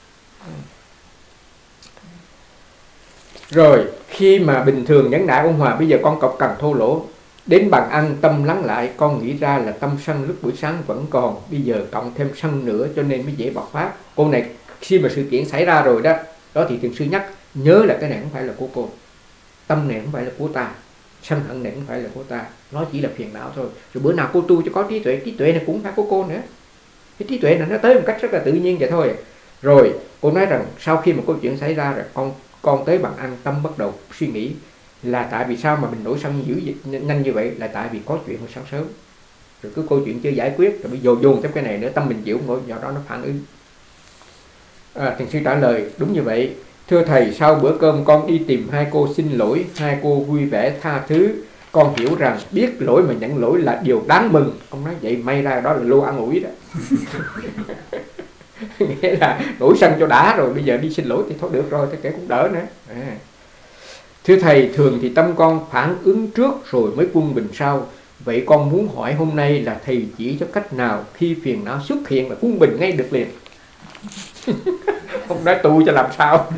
Rồi khi mà bình thường nhẫn nại ôn hòa, bây giờ con cọc cằn thô lỗ, đến bàn ăn tâm lắng lại, con nghĩ ra là tâm sân lúc buổi sáng vẫn còn, bây giờ cộng thêm sân nữa cho nên mới dễ bộc phát. Cô này khi mà sự kiện xảy ra rồi đó, đó thì thiền sư nhắc nhớ là cái này không phải là của cô, tâm này không phải là của ta, sân hận này không phải là của ta, nó chỉ là phiền não thôi. Rồi bữa nào cô tu cho có trí tuệ, trí tuệ này cũng phải của cô nữa. Cái trí tuệ này nó tới một cách rất là tự nhiên vậy thôi. Rồi cô nói rằng sau khi mà câu chuyện xảy ra rồi, con con tới bàn ăn, tâm bắt đầu suy nghĩ là tại vì sao mà mình nổi sân dữ nhanh như vậy, là tại vì có chuyện hồi sáng sớm, rồi cứ câu chuyện chưa giải quyết, rồi bây giờ dồn thêm cái này nữa, tâm mình chịu ngồi do đó nó phản ứng. À, thiền sư trả lời đúng như vậy. Thưa thầy, sau bữa cơm con đi tìm hai cô xin lỗi, hai cô vui vẻ tha thứ, con hiểu rằng biết lỗi mà nhận lỗi là điều đáng mừng. Ông nói vậy may ra đó là lô ăn ủi đó. Nghĩa là nổi sân cho đã rồi, bây giờ đi xin lỗi thì thôi được rồi, thì kể cũng đỡ nữa. À. Thưa thầy, thường thì tâm con phản ứng trước rồi mới quân bình sau. Vậy con muốn hỏi hôm nay là thầy chỉ cho cách nào khi phiền não xuất hiện là quân bình ngay được liền. Không nói tu cho làm sao.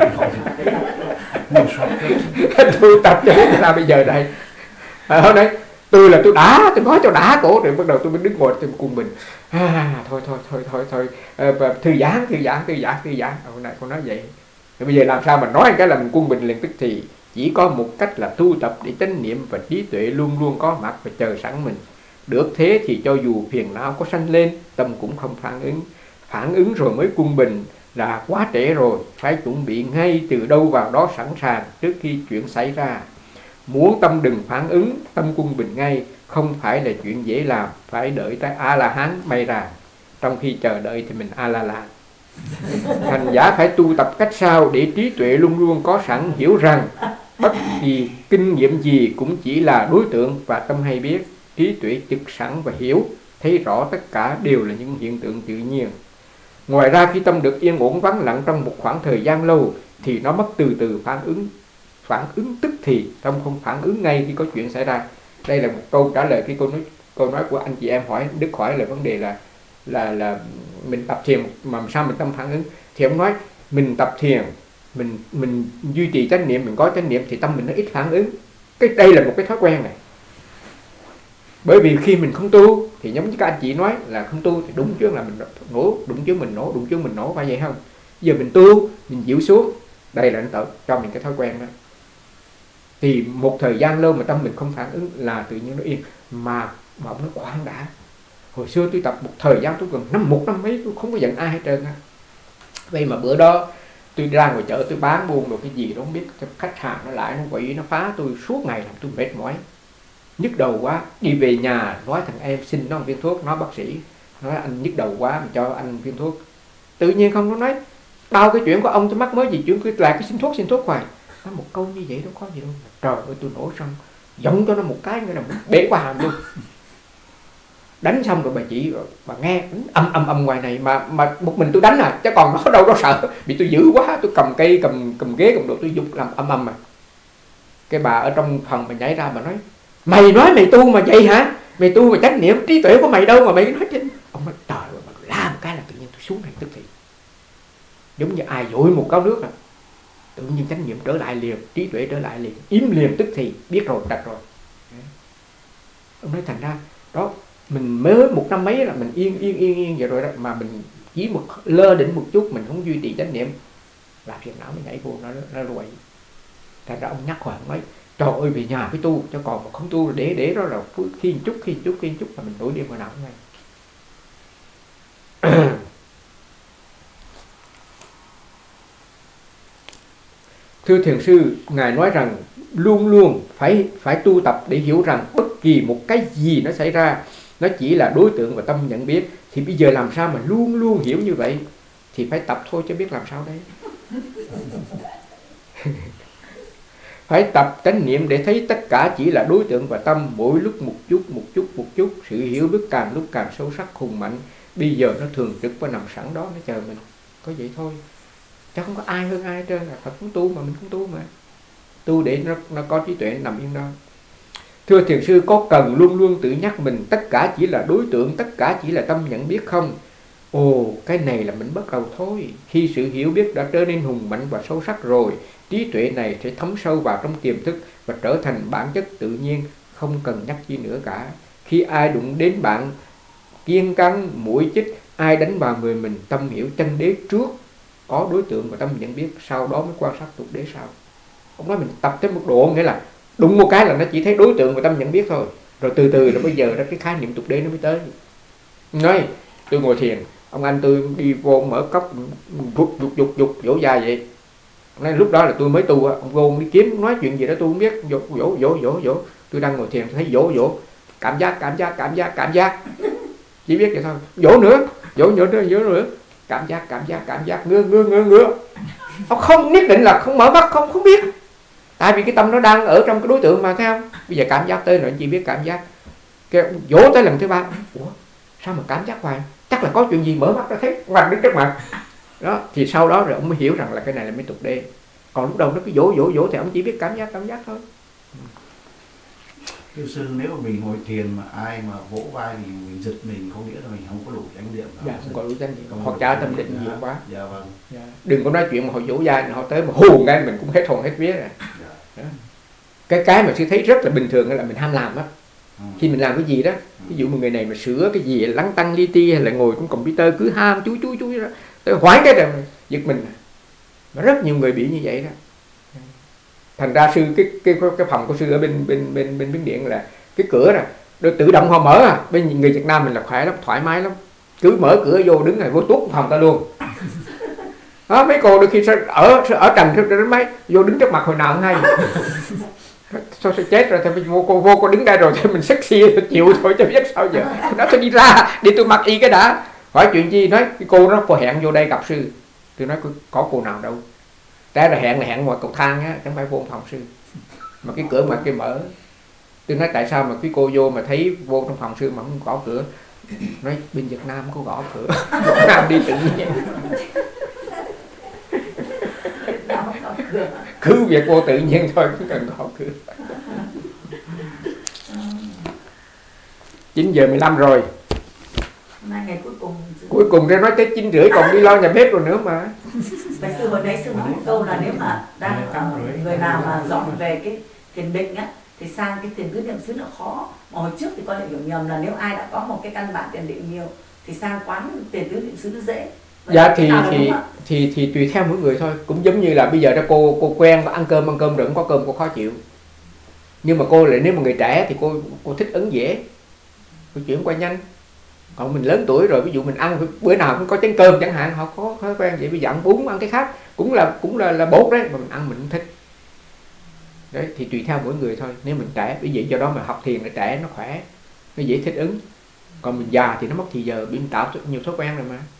Tôi tập cho thế nào bây giờ đây. À, hôm nay tôi là tôi đã, tôi nói cho đã cổ, rồi bắt đầu tôi mới đứng ngồi tôi cùng mình. À, thôi thôi thôi thôi thôi à, thư giãn thư giãn thư giãn thư giãn. Hôm nay con nói vậy. Rồi bây giờ làm sao mà nói cái là mình quân bình liền tức thì chỉ có một cách là tu tập để chánh niệm và trí tuệ luôn luôn có mặt và chờ sẵn mình. Được thế thì cho dù phiền não có sanh lên, tâm cũng không phản ứng. Phản ứng rồi mới quân bình là quá trễ rồi, phải chuẩn bị ngay từ đâu vào đó sẵn sàng trước khi chuyện xảy ra. Muốn tâm đừng phản ứng, tâm quân bình ngay không phải là chuyện dễ làm, phải đợi tới A-la-hán may ra. Trong khi chờ đợi thì mình A-la-la. Hành giả phải tu tập cách sao để trí tuệ luôn luôn có sẵn, hiểu rằng bất kỳ kinh nghiệm gì cũng chỉ là đối tượng và tâm hay biết. Trí tuệ trực sẵn và hiểu, thấy rõ tất cả đều là những hiện tượng tự nhiên. Ngoài ra khi tâm được yên ổn vắng lặng trong một khoảng thời gian lâu thì nó mất từ từ phản ứng. Phản ứng tức thì, tâm không phản ứng ngay khi có chuyện xảy ra. Đây là một câu trả lời khi câu nói, câu nói của anh chị em hỏi Đức hỏi là vấn đề là là là mình tập thiền mà sao mình tâm phản ứng. Thì ông nói mình tập thiền, mình mình duy trì chánh niệm, mình có chánh niệm thì tâm mình nó ít phản ứng. Cái đây là một cái thói quen này. Bởi vì khi mình không tu thì giống như các anh chị nói là không tu thì đúng chứ là mình nổ, đúng chứ mình nổ, đúng chứ mình nổ, phải vậy không? Giờ mình tu, mình chịu xuống, đây là nó tạo cho mình cái thói quen đó. Thì một thời gian lâu mà tâm mình không phản ứng là tự nhiên nó yên. Mà mà ông nó khoan đã. Hồi xưa tôi tập một thời gian tôi gần năm một năm mấy tôi không có giận ai hết trơn á. Vậy mà bữa đó tôi ra ngoài chợ tôi bán buôn được cái gì đó không biết, khách hàng nó lại nó quậy nó phá tôi suốt ngày làm tôi mệt mỏi, nhức đầu quá. Đi về nhà nói thằng em xin nó một viên thuốc, nó bác sĩ nói anh nhức đầu quá mình cho anh viên thuốc. Tự nhiên không, nó nói bao cái chuyện của ông tôi mắc mới gì chuyện cứ lại cái xin thuốc xin thuốc hoài. Nói một câu như vậy đâu có gì đâu. Trời ơi tôi nổi xong giống cho nó một cái nữa là bể qua hàm luôn. Đánh xong rồi bà chỉ bà nghe âm âm âm ngoài này mà mà một mình tôi đánh à, chứ còn nó đâu có sợ. Bị tôi dữ quá, tôi cầm cây cầm cầm ghế cầm đồ tôi dục làm âm âm mà. Cái bà ở trong phòng mà nhảy ra bà nói mày nói mày tu mà vậy hả? Mày tu mà chánh niệm trí tuệ của mày đâu mà mày nói chứ. Ông nói trời ơi, bà la một cái là tự nhiên tôi xuống này tức thì. Giống như ai dội một cáo nước à. Tự nhiên chánh niệm trở lại liền, trí tuệ trở lại liền, im liền tức thì, biết rồi, trật rồi. Ông nói thành ra đó, mình mới một năm mấy là mình yên yên yên yên vậy rồi đó, mà mình chỉ một lơ đỉnh một chút, mình không duy trì chánh niệm là phiền não nó nhảy vô nó nó ruồi. Thành ra ông nhắc hoài nói trời ơi về nhà phải tu, cho còn mà không tu để để đó là khi chút khi chút khi chút là mình nổi điên vào não ngay. Thưa thiền sư, ngài nói rằng luôn luôn phải phải tu tập để hiểu rằng bất kỳ một cái gì nó xảy ra nó chỉ là đối tượng và tâm nhận biết. Thì bây giờ làm sao mà luôn luôn hiểu như vậy? Thì phải tập thôi chứ biết làm sao đấy. Phải tập chánh niệm để thấy tất cả chỉ là đối tượng và tâm, mỗi lúc một chút một chút một chút. Sự hiểu biết càng lúc càng sâu sắc hùng mạnh. Bây giờ nó thường trực và nằm sẵn đó, nó chờ mình. Có vậy thôi. Chứ không có ai hơn ai hết trơn. Phật cũng tu mà mình cũng tu mà. Tu để nó, nó có trí tuệ nằm yên đó. Thưa thiền sư, có cần luôn luôn tự nhắc mình tất cả chỉ là đối tượng, tất cả chỉ là tâm nhận biết không? Ồ, cái này là mình bắt đầu thôi. Khi sự hiểu biết đã trở nên hùng mạnh và sâu sắc rồi, trí tuệ này sẽ thấm sâu vào trong tiềm thức và trở thành bản chất tự nhiên, không cần nhắc chi nữa cả. Khi ai đụng đến bạn, kiêng cắn, mũi chích, ai đánh vào người mình, tâm hiểu chân đế trước, có đối tượng và tâm nhận biết, sau đó mới quan sát tục đế sau. Ông nói mình tập tới một độ, nghĩa là đụng một cái là nó chỉ thấy đối tượng và tâm nhận biết thôi. Rồi từ từ rồi bây giờ đó cái khái niệm tục đế nó mới tới. Nói tôi ngồi thiền, ông anh tôi đi vô mở cốc dục dục dục dục vỗ da vậy. Nên lúc đó là tôi mới tu, ông vô đi kiếm nói chuyện gì đó tôi không biết, vỗ vỗ vỗ vỗ vỗ. Tôi đang ngồi thiền thấy vỗ vỗ, cảm giác cảm giác cảm giác cảm giác, chỉ biết vậy thôi. Vỗ nữa, vỗ vỗ nữa, vỗ nữa, cảm giác cảm giác cảm giác, ngứa ngứa ngứa ngứa. Ông không nhất định là không mở mắt, không không biết. Tại vì cái tâm nó đang ở trong cái đối tượng mà, thấy không? Bây giờ cảm giác tới rồi chỉ biết cảm giác. Cái vỗ tới lần thứ ba, ủa sao mà cảm giác hoài? Chắc là có chuyện gì, mở mắt nó thấy hoành đứng trước mặt. Đó, thì sau đó rồi ông mới hiểu rằng là cái này là mới tục đê. Còn lúc đầu nó cứ vỗ vỗ vỗ thì ông chỉ biết cảm giác cảm giác thôi. Thưa sư, nếu mà mình ngồi thiền mà ai mà vỗ vai thì mình giật mình, có nghĩa là mình không có đủ chánh niệm. Dạ, không có đủ chánh niệm, hoặc trả tâm định nhiều quá. Dạ vâng. Dạ. Đừng có nói chuyện mà họ vỗ vai, họ tới mà hù cái mình cũng hết hồn hết vía rồi. Dạ. Cái cái mà sư thấy rất là bình thường là mình ham làm á. Ừ. Khi mình làm cái gì đó, ví dụ một người này mà sửa cái gì lắng tăng li ti hay là ngồi trong computer cứ ham chú chú chú đó, tới hoảng cái rồi giật mình. Mà rất nhiều người bị như vậy đó. Thành ra sư cái cái cái phòng của sư ở bên bên bên bên Miến Điện là cái cửa nè, được tự động họ mở à. Bên người Việt Nam mình là khỏe lắm, thoải mái lắm, cứ mở cửa vô đứng này vô tuốt phòng ta luôn. Đó, mấy cô đôi khi ở ở trần trước đến mấy vô đứng trước mặt hồi nào cũng hay. Sao sẽ chết rồi thì vô cô vô cô đứng đây rồi thì mình sexy chịu thôi chứ biết sao giờ. Nó tôi đi ra đi tôi mặc y cái đã, hỏi chuyện gì nói cái cô nó cô hẹn vô đây gặp sư. Tôi nói có cô nào đâu, ra là hẹn là hẹn ngoài cầu thang á, chẳng phải vô phòng sư mà cái cửa mà cái mở. Tôi nói tại sao mà cái cô vô mà thấy vô trong phòng sư mà không gõ cửa. Nói bên Việt Nam có gõ cửa, Việt Nam đi tự nhiên. Cứ việc vô tự nhiên thôi, không cần gõ cửa. chín giờ mười lăm rồi. Nay ngày cuối cùng. Cuối cùng ra nói tới chín rưỡi còn đi lo nhà bếp rồi nữa mà. Vậy sư hồi nãy sư nói một câu là nếu mà đang uh, người nào mà dọn về cái thiền định á thì sang cái thiền tứ niệm xứ là khó. Mà hồi trước thì con lại hiểu nhầm là nếu ai đã có một cái căn bản thiền định nhiều thì sang quán thiền tứ niệm xứ nó dễ. Vậy dạ thì thì, thì thì tùy theo mỗi người thôi. Cũng giống như là bây giờ đó cô cô quen ăn cơm ăn cơm rồi không có cơm cô khó chịu. Nhưng mà cô lại nếu mà người trẻ thì cô cô thích ứng dễ, cô chuyển qua nhanh. Còn mình lớn tuổi rồi ví dụ mình ăn bữa nào cũng có chén cơm chẳng hạn, họ có thói quen vậy, bây giờ ăn bún ăn cái khác cũng là cũng là là bột đấy mà mình ăn mình không thích. Đấy thì tùy theo mỗi người thôi. Nếu mình trẻ bởi vậy do đó mà học thiền là trẻ nó khỏe, nó dễ thích ứng. Còn mình già thì nó mất thì giờ bị tạo nhiều thói quen rồi mà.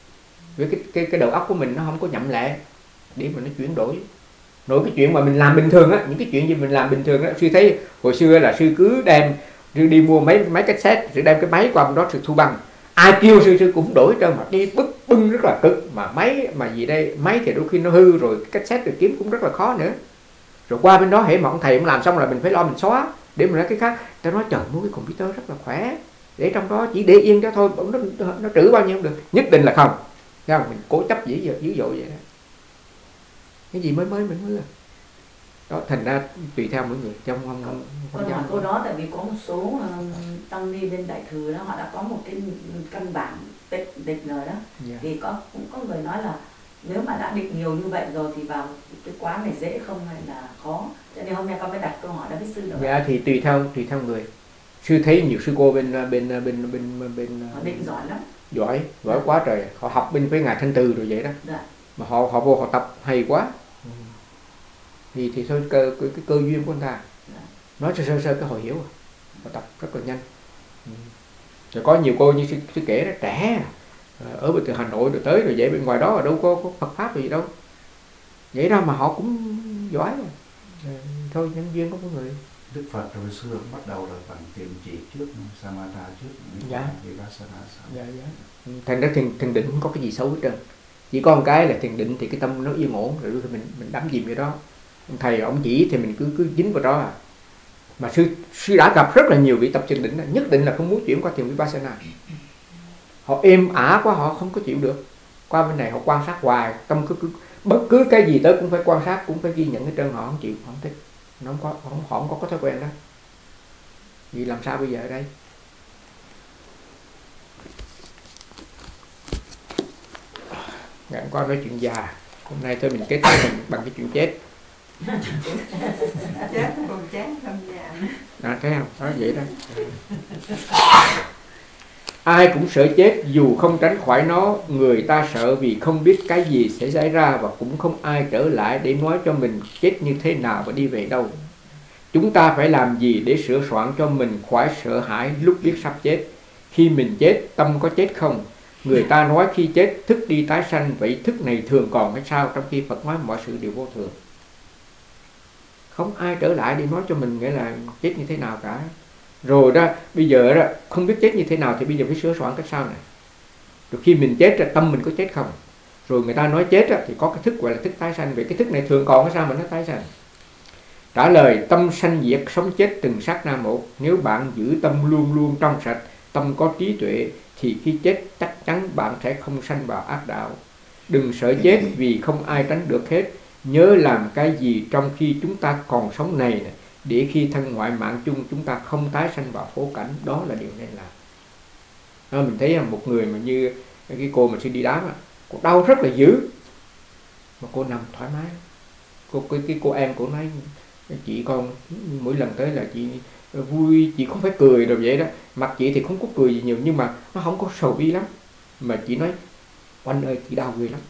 với cái cái cái đầu óc của mình nó không có nhậm lệ để mà nó chuyển đổi. Rồi cái chuyện mà mình làm bình thường á, những cái chuyện gì mình làm bình thường á, sư thấy hồi xưa là sư cứ đem sư đi mua mấy máy cassette, sư đem cái máy qua đó sư thu băng, ai kêu sư sư cũng đổi cho, mà đi bức bưng rất là cực, mà máy mà gì đây, máy thì đôi khi nó hư rồi, cassette rồi kiếm cũng rất là khó nữa. Rồi qua bên đó hễ mà ông thầy ông làm xong là mình phải lo mình xóa để mình nói cái khác. Ta nói trời, mua cái computer rất là khỏe, để trong đó chỉ để yên đó thôi, nó nó, nó trữ bao nhiêu cũng được, nhất định là không. Thấy không? Mình cố chấp dữ dội dữ dội vậy đó. Cái gì mới mới mình mới là đó, thành ra tùy theo mỗi người, trong không không Con hỏi câu đó tại vì có một số uh, tăng ni bên Đại Thừa đó, họ đã có một cái căn bản tịch tịch rồi đó. Yeah. Thì có cũng có người nói là nếu mà đã định nhiều như vậy rồi thì vào cái quán này dễ không hay là khó. Cho nên hôm nay con mới đặt câu hỏi đó với sư nữa. Dạ thì tùy theo tùy theo người. Sư thấy nhiều sư cô bên bên bên bên bên, bên Họ định giỏi lắm. Giỏi, giỏi quá trời. Họ học bên với ngài Thanh Từ rồi vậy đó. Dạ. Mà họ họ vô họ tập hay quá. Ừ. Thì thì thôi cơ cái, cái cơ duyên của anh ta. Dạ. Nói sơ sơ sơ cái họ hiểu rồi. Họ tập rất là nhanh. Ừ. Rồi có nhiều cô như sư, sư kể đó, trẻ ở bên từ Hà Nội rồi tới rồi vậy, bên ngoài đó là đâu có, có Phật pháp gì đâu. Vậy đó mà họ cũng giỏi rồi. Ừ. Thôi nhân duyên của mỗi người. Đức Phật hồi xưa cũng bắt đầu là bằng tiền chỉ trước, Samatha trước, dạ. Vipassana sau. Dạ, dạ. Thành ra thiền, thiền định không có cái gì xấu hết trơn. Chỉ có một cái là thiền định thì cái tâm nó yên ổn, rồi mình mình đắm chìm vào đó. Thầy ông chỉ thì mình cứ cứ dính vào đó à. Mà sư sư đã gặp rất là nhiều vị tập thiền định đó, nhất định là không muốn chuyển qua thiền Vipassana. Họ êm ả quá, họ không có chịu được. Qua bên này họ quan sát hoài, tâm cứ, cứ bất cứ cái gì tới cũng phải quan sát, cũng phải ghi nhận hết trơn, họ không chịu, họ không thích. Nó không có, họ không, họ không có, có thói quen đó. Vì làm sao bây giờ ở đây? Ngày hôm qua nói chuyện già, hôm nay thôi mình kết thúc mình bằng cái chuyện chết. Chết còn chán hơn già. À, thấy không? Nói vậy đó. Ai cũng sợ chết dù không tránh khỏi nó. Người ta sợ vì không biết cái gì sẽ xảy ra, và cũng không ai trở lại để nói cho mình chết như thế nào và đi về đâu. Chúng ta phải làm gì để sửa soạn cho mình khỏi sợ hãi lúc biết sắp chết? Khi mình chết, tâm có chết không? Người ta nói khi chết thức đi tái sanh, vậy thức này thường còn hay sao? Trong khi Phật nói mọi sự đều vô thường. Không ai trở lại để nói cho mình nghĩa là chết như thế nào cả. Rồi đó, bây giờ đó, không biết chết như thế nào thì bây giờ phải sửa soạn cách sau này. Rồi khi mình chết, tâm mình có chết không? Rồi người ta nói chết thì có cái thức gọi là thức tái sanh. Vậy cái thức này thường còn hay sao mà nó tái sanh? Trả lời, tâm sanh diệt sống chết từng sát na một. Nếu bạn giữ tâm luôn luôn trong sạch, tâm có trí tuệ, thì khi chết chắc chắn bạn sẽ không sanh vào ác đạo. Đừng sợ chết vì không ai tránh được hết. Nhớ làm cái gì trong khi chúng ta còn sống này, này để khi thân ngoại mạng chung chúng ta không tái sanh vào khổ cảnh. Đó là điều nên làm. Đó, mình thấy một người mà như cái cô mà sư đi đám, cô đau rất là dữ mà cô nằm thoải mái. Cô cái, cái cô em của nói chị con mỗi lần tới là chị vui, chị không phải cười rồi vậy đó, mặt chị thì không có cười gì nhiều nhưng mà nó không có sầu bi lắm, mà chị nói anh ơi chị đau ghê lắm,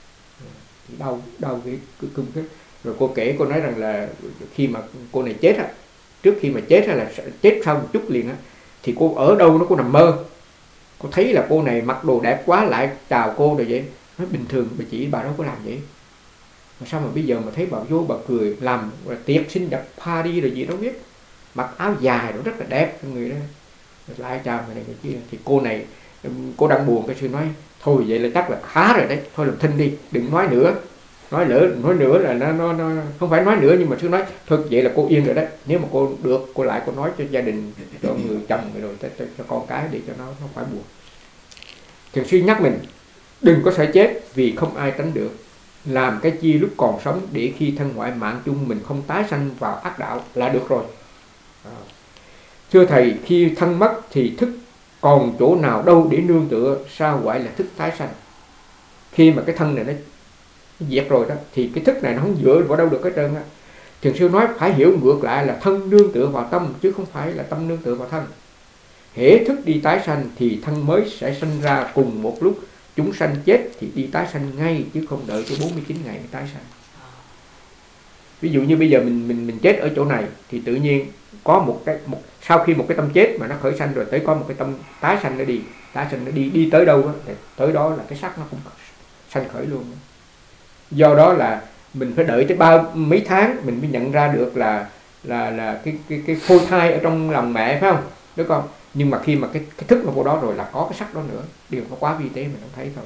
chị đau đau ghê cưng thế. Rồi cô kể, cô nói rằng là khi mà cô này chết á, trước khi mà chết là chết sau một chút liền á, thì cô ở đâu nó cô nằm mơ, cô thấy là cô này mặc đồ đẹp quá lại chào cô rồi vậy. Nói bình thường bà chị bà đâu có làm vậy, mà sao mà bây giờ mà thấy bà vô bà cười làm tiệc sinh nhật party rồi gì đâu biết, mặc áo dài nó rất là đẹp người đó, lại chào người này người kia. Thì cô này cô đang buồn, cái sư nói thôi vậy là chắc là khá rồi đấy, thôi làm thinh đi, đừng nói nữa, nói lỡ nói nữa là nó, nó nó không phải nói nữa nhưng mà sư nói thôi vậy là cô yên rồi đấy, nếu mà cô được cô lại cô nói cho gia đình, cho người chồng rồi cho, cho, cho con cái để cho nó nó khỏi buồn. Thường xuyên nhắc mình đừng có sợ chết vì không ai tránh được. Làm cái chi lúc còn sống để khi thân ngoại mạng chung mình không tái sanh vào ác đạo là được rồi. À. Thưa thầy, khi thân mất thì thức còn chỗ nào đâu để nương tựa, sao gọi là thức tái sanh? Khi mà cái thân này nó diệt rồi đó thì cái thức này nó không dựa vào đâu được hết trơn á. Thiền sư nói phải hiểu ngược lại là thân nương tựa vào tâm chứ không phải là tâm nương tựa vào thân. Hễ thức đi tái sanh thì thân mới sẽ sanh ra cùng một lúc. Chúng sanh chết thì đi tái sanh ngay chứ không đợi tới bốn mươi chín ngày mới tái sanh. Ví dụ như bây giờ mình mình mình chết ở chỗ này thì tự nhiên có một cái một sau khi một cái tâm chết mà nó khởi sanh rồi tới có một cái tâm tái sanh nó đi, tái sanh nó đi đi tới đâu đó, tới đó là cái xác nó cũng sanh khởi luôn. Do đó là mình phải đợi tới ba mấy tháng mình mới nhận ra được là là là cái cái cái phôi thai ở trong lòng mẹ, phải không đứa con? Nhưng mà khi mà cái, cái thức nó vô đó rồi là có cái sắc đó nữa, điều nó quá vi tế mình không thấy thôi.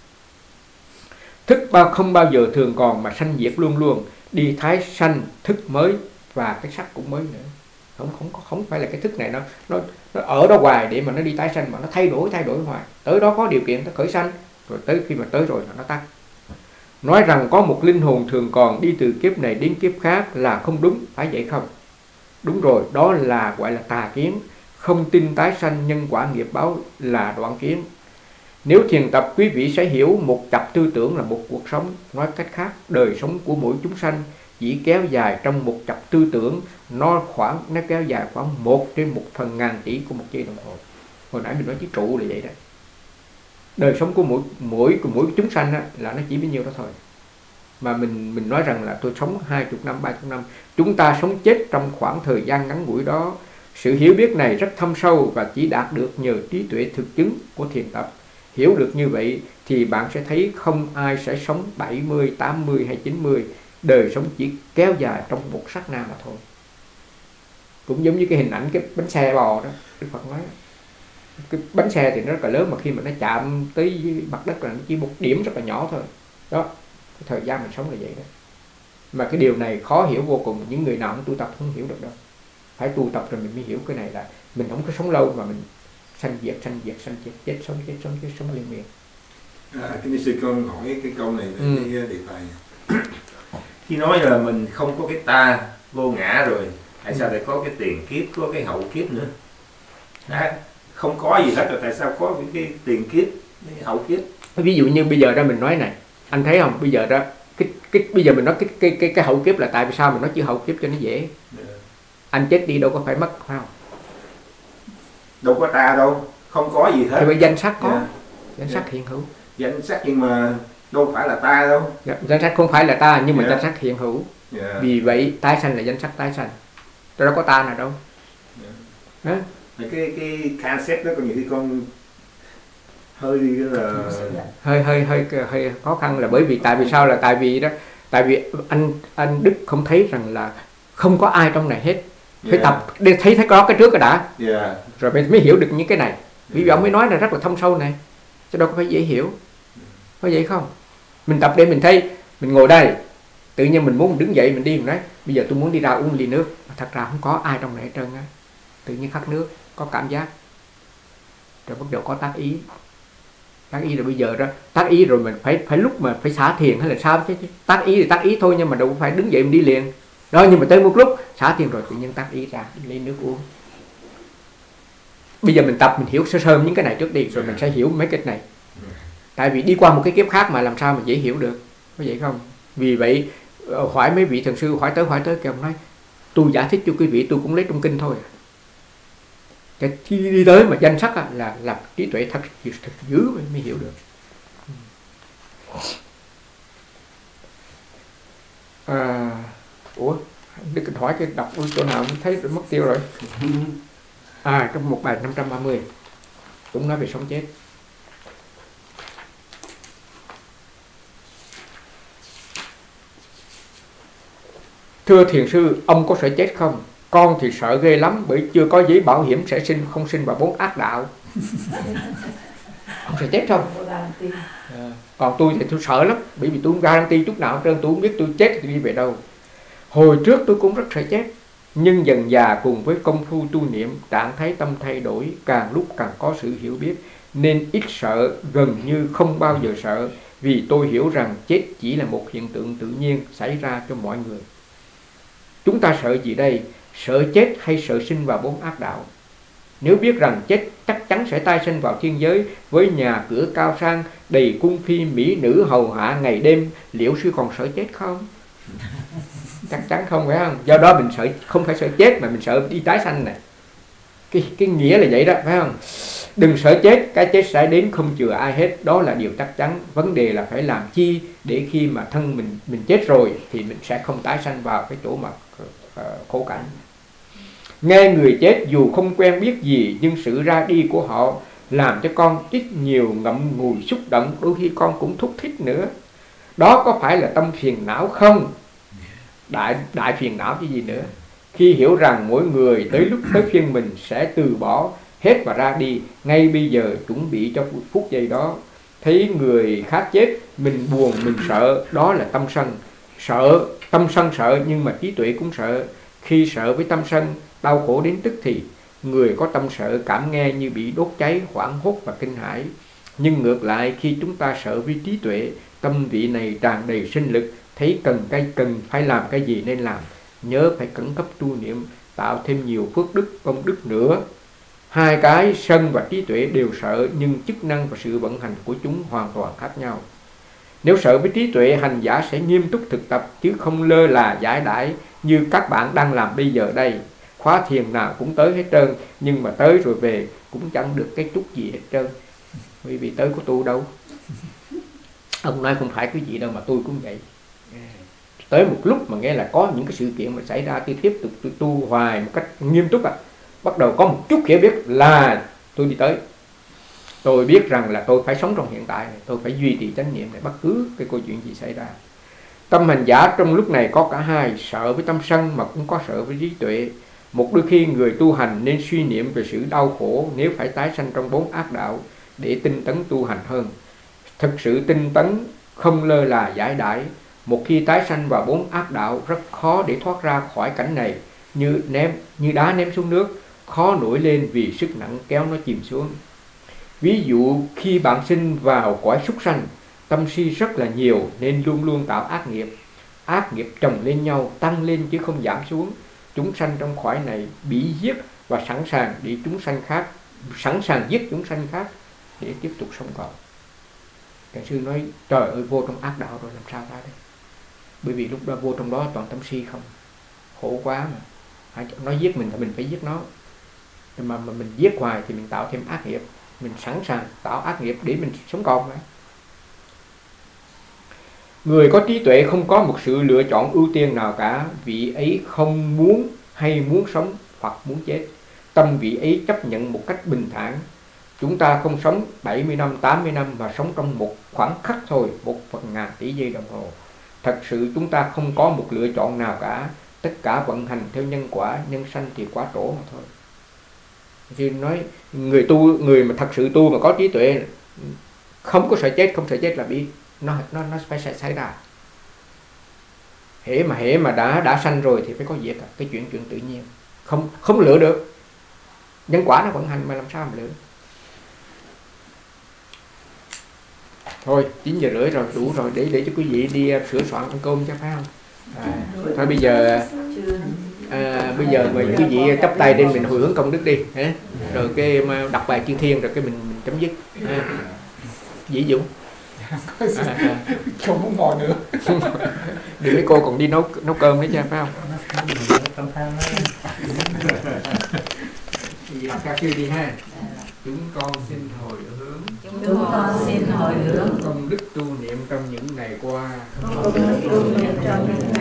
Thức bao không bao giờ thường còn mà sanh diệt luôn luôn, đi thái sanh thức mới và cái sắc cũng mới nữa. Không không không phải là cái thức này nó nó nó ở đó hoài để mà nó đi tái sanh, mà nó thay đổi thay đổi hoài. Tới đó có điều kiện nó khởi sanh, rồi tới khi mà tới rồi là nó tắt. Nói rằng có một linh hồn thường còn đi từ kiếp này đến kiếp khác là không đúng, phải vậy không? Đúng rồi, đó là gọi là tà kiến. Không tin tái sanh nhân quả nghiệp báo là đoạn kiến. Nếu thiền tập, quý vị sẽ hiểu một chập tư tưởng là một cuộc sống. Nói cách khác, đời sống của mỗi chúng sanh chỉ kéo dài trong một chập tư tưởng, nó khoảng nó kéo dài khoảng một trên một phần ngàn tỷ của một giây đồng hồ. Hồi nãy mình nói chữ trụ là vậy đó. Đời sống của mỗi mỗi của mỗi chúng sanh á, là nó chỉ bấy nhiêu đó thôi. Mà mình mình nói rằng là tôi sống hai mươi năm, ba mươi năm, chúng ta sống chết trong khoảng thời gian ngắn ngủi đó. Sự hiểu biết này rất thâm sâu và chỉ đạt được nhờ trí tuệ thực chứng của thiền tập. Hiểu được như vậy thì bạn sẽ thấy không ai sẽ sống bảy mươi, tám mươi hay chín mươi. Đời sống chỉ kéo dài trong một sát na mà thôi. Cũng giống như cái hình ảnh cái bánh xe bò đó, Đức Phật nói. Cái bánh xe thì nó rất là lớn, mà khi mà nó chạm tới mặt đất là nó chỉ một điểm rất là nhỏ thôi. Đó, cái thời gian mình sống là vậy đó. Mà cái điều này khó hiểu vô cùng, những người nào không tu tập không hiểu được đâu. Phải tu tập rồi mình mới hiểu cái này, là mình không có sống lâu mà mình sanh diệt, sanh diệt, sanh diệt, chết sống, chết sống, chết sống liên miên. À, cái sư con hỏi cái câu này về ừ. cái đề tài. Khi nói là mình không có cái ta vô ngã rồi, tại sao lại có cái tiền kiếp, có cái hậu kiếp nữa? Đã, không có gì hết rồi, tại sao có những cái tiền kiếp, cái hậu kiếp? Ví dụ như bây giờ ra mình nói này, anh thấy không? Bây giờ ra cái cái bây giờ mình nói cái cái cái cái hậu kiếp là tại vì sao mình nói chữ hậu kiếp cho nó dễ. Yeah. Anh chết đi đâu có phải mất, phải không? Đâu có ta đâu, không có gì hết. Thì bởi danh sắc có, Yeah. danh Yeah. sắc hiện hữu. Danh sắc nhưng mà đâu phải là ta đâu. Yeah. Danh sắc không phải là ta, nhưng mà Yeah. danh sắc hiện hữu. Yeah. Vì vậy tái sanh là danh sắc tái sanh. Rồi đâu có ta nào đâu. Yeah. Đó. Cái cái concept đó có nhiều khi con hơi là hơi hơi hơi hơi khó khăn, là bởi vì tại vì sao, là tại vì đó, tại vì anh anh Đức không thấy rằng là không có ai trong này hết. Phải Yeah. tập để thấy thấy có cái trước cái đã. Yeah. Rồi mới mới hiểu được những cái này. Vì vậy ông mới nói là rất là thâm sâu này, chứ đâu có phải dễ hiểu. Có vậy không? Mình tập để mình thấy, mình ngồi đây, tự nhiên mình muốn mình đứng dậy mình đi, mình nói bây giờ tôi muốn đi ra uống ly nước, thật ra không có ai trong này hết trơn á. Tự nhiên khát nước, có cảm giác, rồi bắt đầu có tác ý. Tác ý rồi bây giờ đó, tác ý rồi mình phải phải lúc mà phải xả thiền hay là sao chứ? Tác ý thì tác ý thôi, nhưng mà đâu phải đứng dậy mình đi liền. Đó, nhưng mà tới một lúc xả thiền rồi tự nhiên tác ý ra, lấy nước uống. Bây giờ mình tập mình hiểu sơ sơ những cái này trước đi, rồi mình sẽ hiểu mấy cái này. Tại vì đi qua một cái kiếp khác mà làm sao mà dễ hiểu được, có vậy không? Vì vậy hỏi mấy vị thần sư, hỏi tới hỏi tới kêu nói tôi giải thích cho quý vị, tôi cũng lấy trong kinh thôi. Cái khi đi tới mà danh sắc là là trí tuệ thật thật dữ mới hiểu được. À, ủa, Đức Kinh hỏi cái đọc chỗ nào mới thấy mất tiêu rồi. À, trong một bài năm trăm ba mươi cũng nói về sống chết. Thưa thiền sư, ông có sợ chết không? Con thì sợ ghê lắm, bởi chưa có giấy bảo hiểm sẽ sinh không sinh vào bốn ác đạo. Ông sợ chết không? À, còn tôi thì tôi sợ lắm, bởi vì tôi không guarantee chút nào hết trơn, tôi không biết tôi chết thì đi về đâu. Hồi trước tôi cũng rất sợ chết, nhưng dần dà cùng với công phu tu niệm, trạng thái tâm thay đổi, càng lúc càng có sự hiểu biết, nên ít sợ, gần như không bao giờ sợ, vì tôi hiểu rằng chết chỉ là một hiện tượng tự nhiên xảy ra cho mọi người. Chúng ta sợ gì đây? Sợ chết hay sợ sinh vào bốn ác đạo? Nếu biết rằng chết chắc chắn sẽ tai sinh vào thiên giới với nhà cửa cao sang, đầy cung phi mỹ nữ hầu hạ ngày đêm, liệu sư còn sợ chết không? Chắc chắn không, phải không? Do đó mình sợ, không phải sợ chết mà mình sợ đi tái sanh này. Cái, cái nghĩa là vậy đó, phải không? Đừng sợ chết, cái chết sẽ đến không chừa ai hết, đó là điều chắc chắn. Vấn đề là phải làm chi để khi mà thân mình mình chết rồi thì mình sẽ không tái sanh vào cái chỗ mà uh, khổ cảnh. Nghe người chết dù không quen biết gì, nhưng sự ra đi của họ làm cho con ít nhiều ngậm ngùi xúc động, đôi khi con cũng thúc thích nữa. Đó có phải là tâm phiền não không? Đại đại phiền não chứ gì nữa. Khi hiểu rằng mỗi người tới lúc tới phiên mình sẽ từ bỏ hết và ra đi, ngay bây giờ chuẩn bị cho phút giây đó. Thấy người khác chết, mình buồn, mình sợ, đó là tâm sân. Sợ, tâm sân sợ, nhưng mà trí tuệ cũng sợ. Khi sợ với tâm sân, đau khổ đến tức thì, người có tâm sợ cảm nghe như bị đốt cháy, hoảng hốt và kinh hãi. Nhưng ngược lại, khi chúng ta sợ với trí tuệ, tâm vị này tràn đầy sinh lực, thấy cần cái cần phải làm cái gì nên làm, nhớ phải cẩn cấp tu niệm, tạo thêm nhiều phước đức, công đức nữa. Hai cái sân và trí tuệ đều sợ, nhưng chức năng và sự vận hành của chúng hoàn toàn khác nhau. Nếu sợ với trí tuệ, hành giả sẽ nghiêm túc thực tập, chứ không lơ là giải đãi như các bạn đang làm bây giờ đây. Khóa thiền nào cũng tới hết trơn, nhưng mà tới rồi về cũng chẳng được cái chút gì hết trơn. Bởi vì tới của tôi đâu. Ông nói không phải cái gì đâu mà tôi cũng vậy. Tới một lúc mà nghe là có những cái sự kiện mà xảy ra, tôi tiếp tục tôi tu hoài một cách nghiêm túc ạ. À. Bắt đầu có một chút hiểu biết là tôi đi tới. Tôi biết rằng là tôi phải sống trong hiện tại này, tôi phải duy trì chánh niệm này bất cứ cái câu chuyện gì xảy ra. Tâm hành giả trong lúc này có cả hai, sợ với tâm sân mà cũng có sợ với trí tuệ. Một đôi khi người tu hành nên suy niệm về sự đau khổ nếu phải tái sanh trong bốn ác đạo để tinh tấn tu hành hơn. Thực sự tinh tấn không lơ là giải đãi. Một khi tái sanh vào bốn ác đạo rất khó để thoát ra khỏi cảnh này, như ném như đá ném xuống nước, khó nổi lên vì sức nặng kéo nó chìm xuống. Ví dụ khi bạn sinh vào cõi súc sanh, tâm si rất là nhiều nên luôn luôn tạo ác nghiệp. Ác nghiệp chồng lên nhau, tăng lên chứ không giảm xuống. Chúng sanh trong cõi này bị giết và sẵn sàng để chúng sanh khác, sẵn sàng giết chúng sanh khác để tiếp tục sống còn. Cảnh sư nói trời ơi, vô trong ác đạo rồi làm sao ra đây? Bởi vì lúc đó vô trong đó toàn tâm si không, khổ quá mà. Nó giết mình thì mình phải giết nó, mà, mà mình giết hoài thì mình tạo thêm ác nghiệp. Mình sẵn sàng tạo ác nghiệp để mình sống còn mà. Người có trí tuệ không có một sự lựa chọn ưu tiên nào cả. Vị ấy không muốn hay muốn sống hoặc muốn chết. Tâm vị ấy chấp nhận một cách bình thản. Chúng ta không sống bảy mươi năm, tám mươi năm mà sống trong một khoảng khắc thôi, một phần ngàn tỷ giây đồng hồ. Thật sự chúng ta không có một lựa chọn nào cả. Tất cả vận hành theo nhân quả, nhân sanh thì quả trổ mà thôi. Thì nói người tu, người mà thật sự tu mà có trí tuệ, không có sợ chết, không sợ chết là biết nó nó nó phải xảy ra. Hễ mà hễ mà đã đã sanh rồi thì phải có việc, cái chuyện chuyện tự nhiên, không không lựa được. Nhân quả nó vận hành mà làm sao mà lựa. Thôi chín giờ rưỡi rồi, đủ rồi, để để cho quý vị đi sửa soạn ăn cơm cho phải không? À, thôi bây giờ à, bây giờ mời quý vị chắp tay lên mình hồi hướng công đức đi, hả? Rồi cái đọc bài chư thiên rồi cái mình, mình chấm dứt. À, Dĩ Dũng. À, à. Không muốn ngồi nữa. Để mấy cô còn đi nấu nấu cơm nữa chứ phải không? Thì đọc các chư đi ha. Chúng con xin hồi hướng, Chúng con xin hồi hướng công đức tu niệm trong những ngày qua, công đức tu niệm trong những ngày